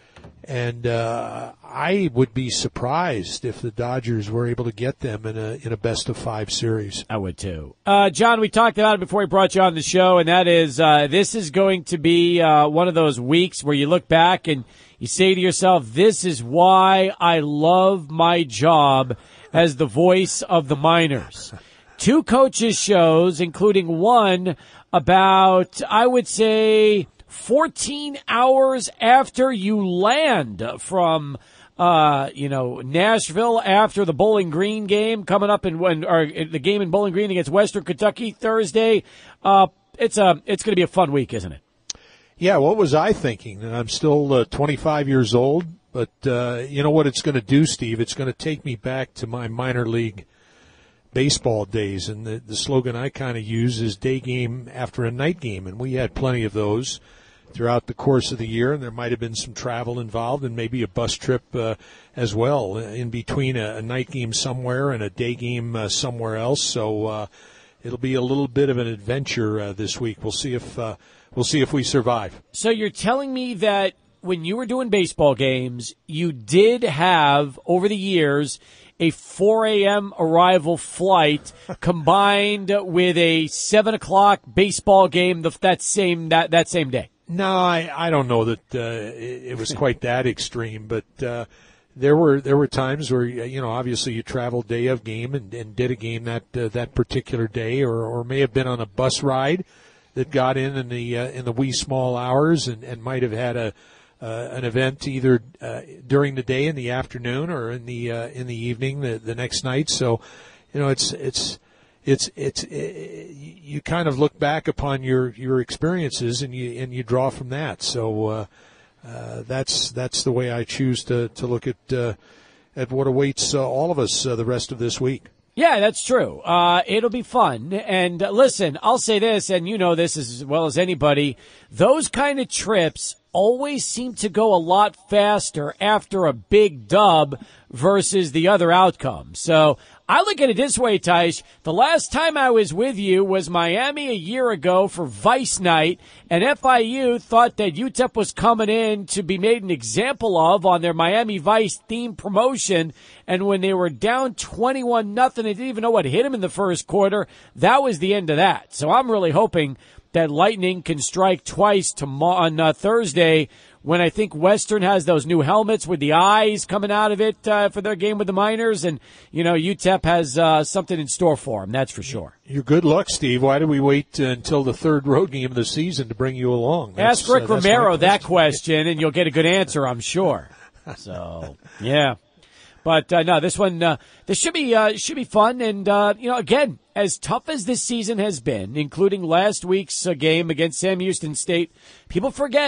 And uh, I would be surprised if the Dodgers were able to get them in a in a best of five series. I would too. Uh, John, we talked about it before we brought you on the show, and that is uh, this is going to be uh, one of those weeks where you look back and you say to yourself, this is why I love my job as the voice of the minors. Two coaches' shows, including one about, I would say, fourteen hours after you land from, uh, you know, Nashville after the Bowling Green game coming up in when, or the game in Bowling Green against Western Kentucky Thursday. Uh, it's a, it's going to be a fun week, isn't it? Yeah. What was I thinking? And I'm still uh, twenty-five years old, but, uh, you know what it's going to do, Steve? It's going to take me back to my minor league baseball days. And the, the slogan I kind of use is day game after a night game. And we had plenty of those throughout the course of the year, and there might have been some travel involved and maybe a bus trip uh, as well in between a, a night game somewhere and a day game uh, somewhere else. So uh, it'll be a little bit of an adventure uh, this week. We'll see if uh, we'll see if we survive. So you're telling me that when you were doing baseball games, you did have over the years a four a.m. arrival flight combined with a seven o'clock baseball game that same that that same day. No, I, I don't know that uh, it, it was quite that extreme, but uh, there were there were times where, you know, obviously you traveled day of game and, and did a game that uh, that particular day, or, or may have been on a bus ride that got in in the uh, in the wee small hours and, and might have had a uh, an event either uh, during the day in the afternoon or in the uh, in the evening the, the next night. So, you know, it's it's. It's it's it, you kind of look back upon your, your experiences and you and you draw from that. So uh, uh, that's that's the way I choose to to look at uh, at what awaits uh, all of us uh, the rest of this week. Yeah, that's true. Uh, it'll be fun. And uh, listen, I'll say this, and you know this as well as anybody. Those kind of trips always seem to go a lot faster after a big dub versus the other outcome. So I look at it this way, Tice. The last time I was with you was Miami a year ago for Vice Night, and F I U thought that U T E P was coming in to be made an example of on their Miami Vice theme promotion, and when they were down twenty-one nothing, they didn't even know what hit them in the first quarter. That was the end of that. So I'm really hoping that Lightning can strike twice tomorrow on uh, Thursday, when I think Western has those new helmets with the eyes coming out of it uh, for their game with the Miners. And, you know, U T E P has uh, something in store for them, that's for sure. Your good luck, Steve. Why did we wait uh, until the third road game of the season to bring you along? That's, Ask Rick uh, Romero that question, and you'll get a good answer, I'm sure. So, yeah. But, uh, no, this one, uh, this should be, uh, should be fun. And, uh, you know, again, as tough as this season has been, including last week's uh, game against Sam Houston State, people forget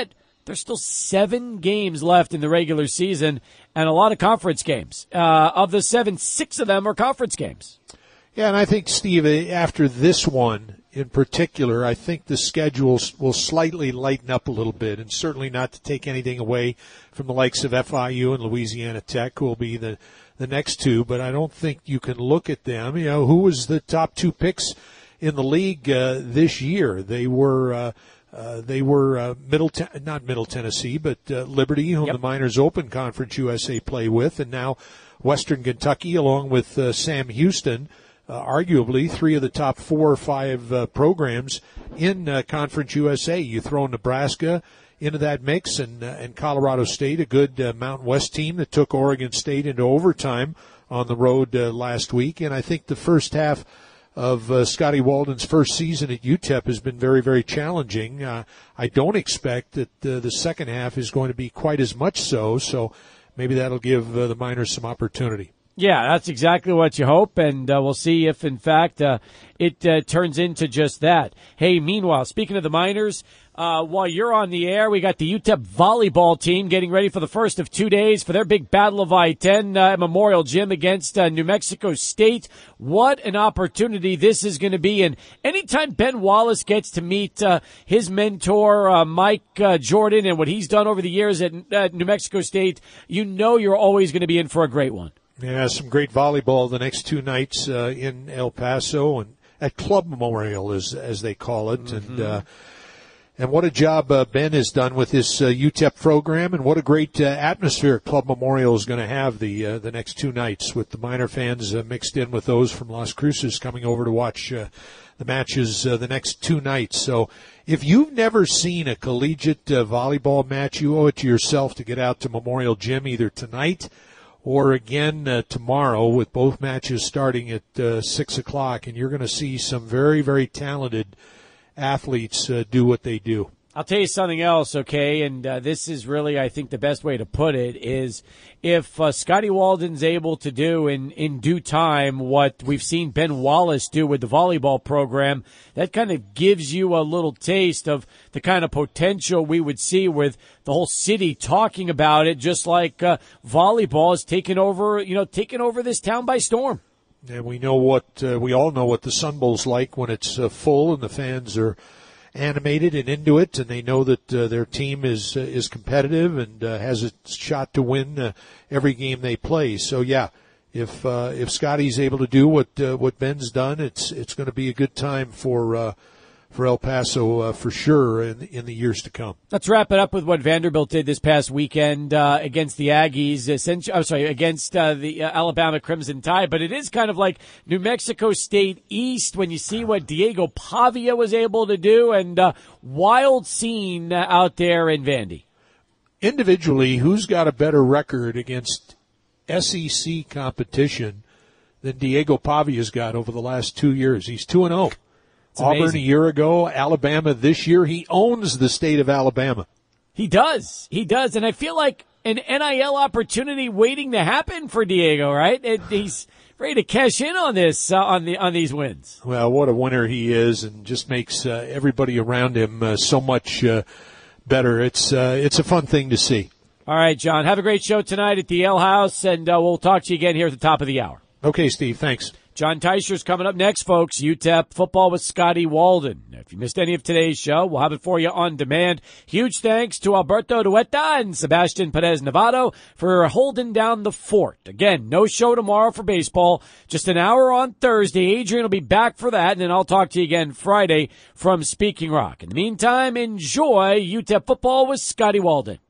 there's still seven games left in the regular season and a lot of conference games. Uh, of the seven, six of them are conference games. Yeah, and I think, Steve, after this one in particular, I think the schedules will slightly lighten up a little bit, and certainly not to take anything away from the likes of F I U and Louisiana Tech, who will be the, the next two, but I don't think you can look at them. You know, who was the top two picks in the league uh, this year? They were uh, uh, they were uh, Middle, Ten- not Middle Tennessee, but uh, Liberty, whom yep. the Miners Open Conference U S A play with, and now Western Kentucky, along with uh, Sam Houston. Uh, arguably three of the top four or five uh, programs in uh, Conference U S A. You throw Nebraska into that mix, and uh, and Colorado State, a good uh, Mountain West team that took Oregon State into overtime on the road uh, last week. And I think the first half of uh, Scotty Walden's first season at U T E P has been very, very challenging. Uh, I don't expect that uh, the second half is going to be quite as much so, so maybe that'll give uh, the Miners some opportunity. Yeah, that's exactly what you hope, and uh, we'll see if, in fact, uh, it uh, turns into just that. Hey, meanwhile, speaking of the Miners, uh, while you're on the air, we got the U T E P volleyball team getting ready for the first of two days for their big Battle of I ten uh, at Memorial Gym against uh, New Mexico State. What an opportunity this is going to be, and anytime Ben Wallace gets to meet uh, his mentor, uh, Mike uh, Jordan, and what he's done over the years at uh, New Mexico State, you know you're always going to be in for a great one. Yeah, some great volleyball the next two nights uh, in El Paso and at Club Memorial, as as they call it, mm-hmm. and uh, and what a job uh, Ben has done with this uh, U T E P program, and what a great uh, atmosphere Club Memorial is going to have the uh, the next two nights with the Miner fans uh, mixed in with those from Las Cruces coming over to watch uh, the matches uh, the next two nights. So if you've never seen a collegiate uh, volleyball match, you owe it to yourself to get out to Memorial Gym either tonight or again uh, tomorrow, with both matches starting at uh, six o'clock, and you're going to see some very, very talented athletes uh, do what they do. I'll tell you something else, okay, and uh, this is really, I think, the best way to put it, is if uh, Scotty Walden's able to do in, in due time what we've seen Ben Wallace do with the volleyball program, that kind of gives you a little taste of the kind of potential we would see with the whole city talking about it, just like uh, volleyball is taking over, you know, taking over this town by storm. And we know what, uh, we all know what the Sun Bowl's like when it's uh, full and the fans are animated and into it, and they know that uh, their team is uh, is competitive and uh, has a shot to win uh, every game they play. So yeah, if uh, if Scotty's able to do what uh, what Ben's done, it's it's going to be a good time for uh, for El Paso uh, for sure in in the years to come. Let's wrap it up with what Vanderbilt did this past weekend uh, against the Aggies. Essentially, I'm sorry, against uh, the uh, Alabama Crimson Tide. But it is kind of like New Mexico State East when you see what Diego Pavia was able to do, and uh, wild scene uh, out there in Vandy. Individually, who's got a better record against S E C competition than Diego Pavia's got over the last two years? He's two and zero. Auburn a year ago, Alabama this year. He owns the state of Alabama. He does. He does. And I feel like an N I L opportunity waiting to happen for Diego, right? It, he's ready to cash in on this, uh, on the on these wins. Well, what a winner he is, and just makes uh, everybody around him uh, so much uh, better. It's uh, it's a fun thing to see. All right, John. Have a great show tonight at the Ale House, and uh, we'll talk to you again here at the top of the hour. Okay, Steve. Thanks. John Teicher's coming up next, folks. U T E P football with Scotty Walden. If you missed any of today's show, we'll have it for you on demand. Huge thanks to Alberto Dueta and Sebastian Perez Navarro for holding down the fort. Again, no show tomorrow for baseball. Just an hour on Thursday. Adrian will be back for that, and then I'll talk to you again Friday from Speaking Rock. In the meantime, enjoy U T E P football with Scotty Walden.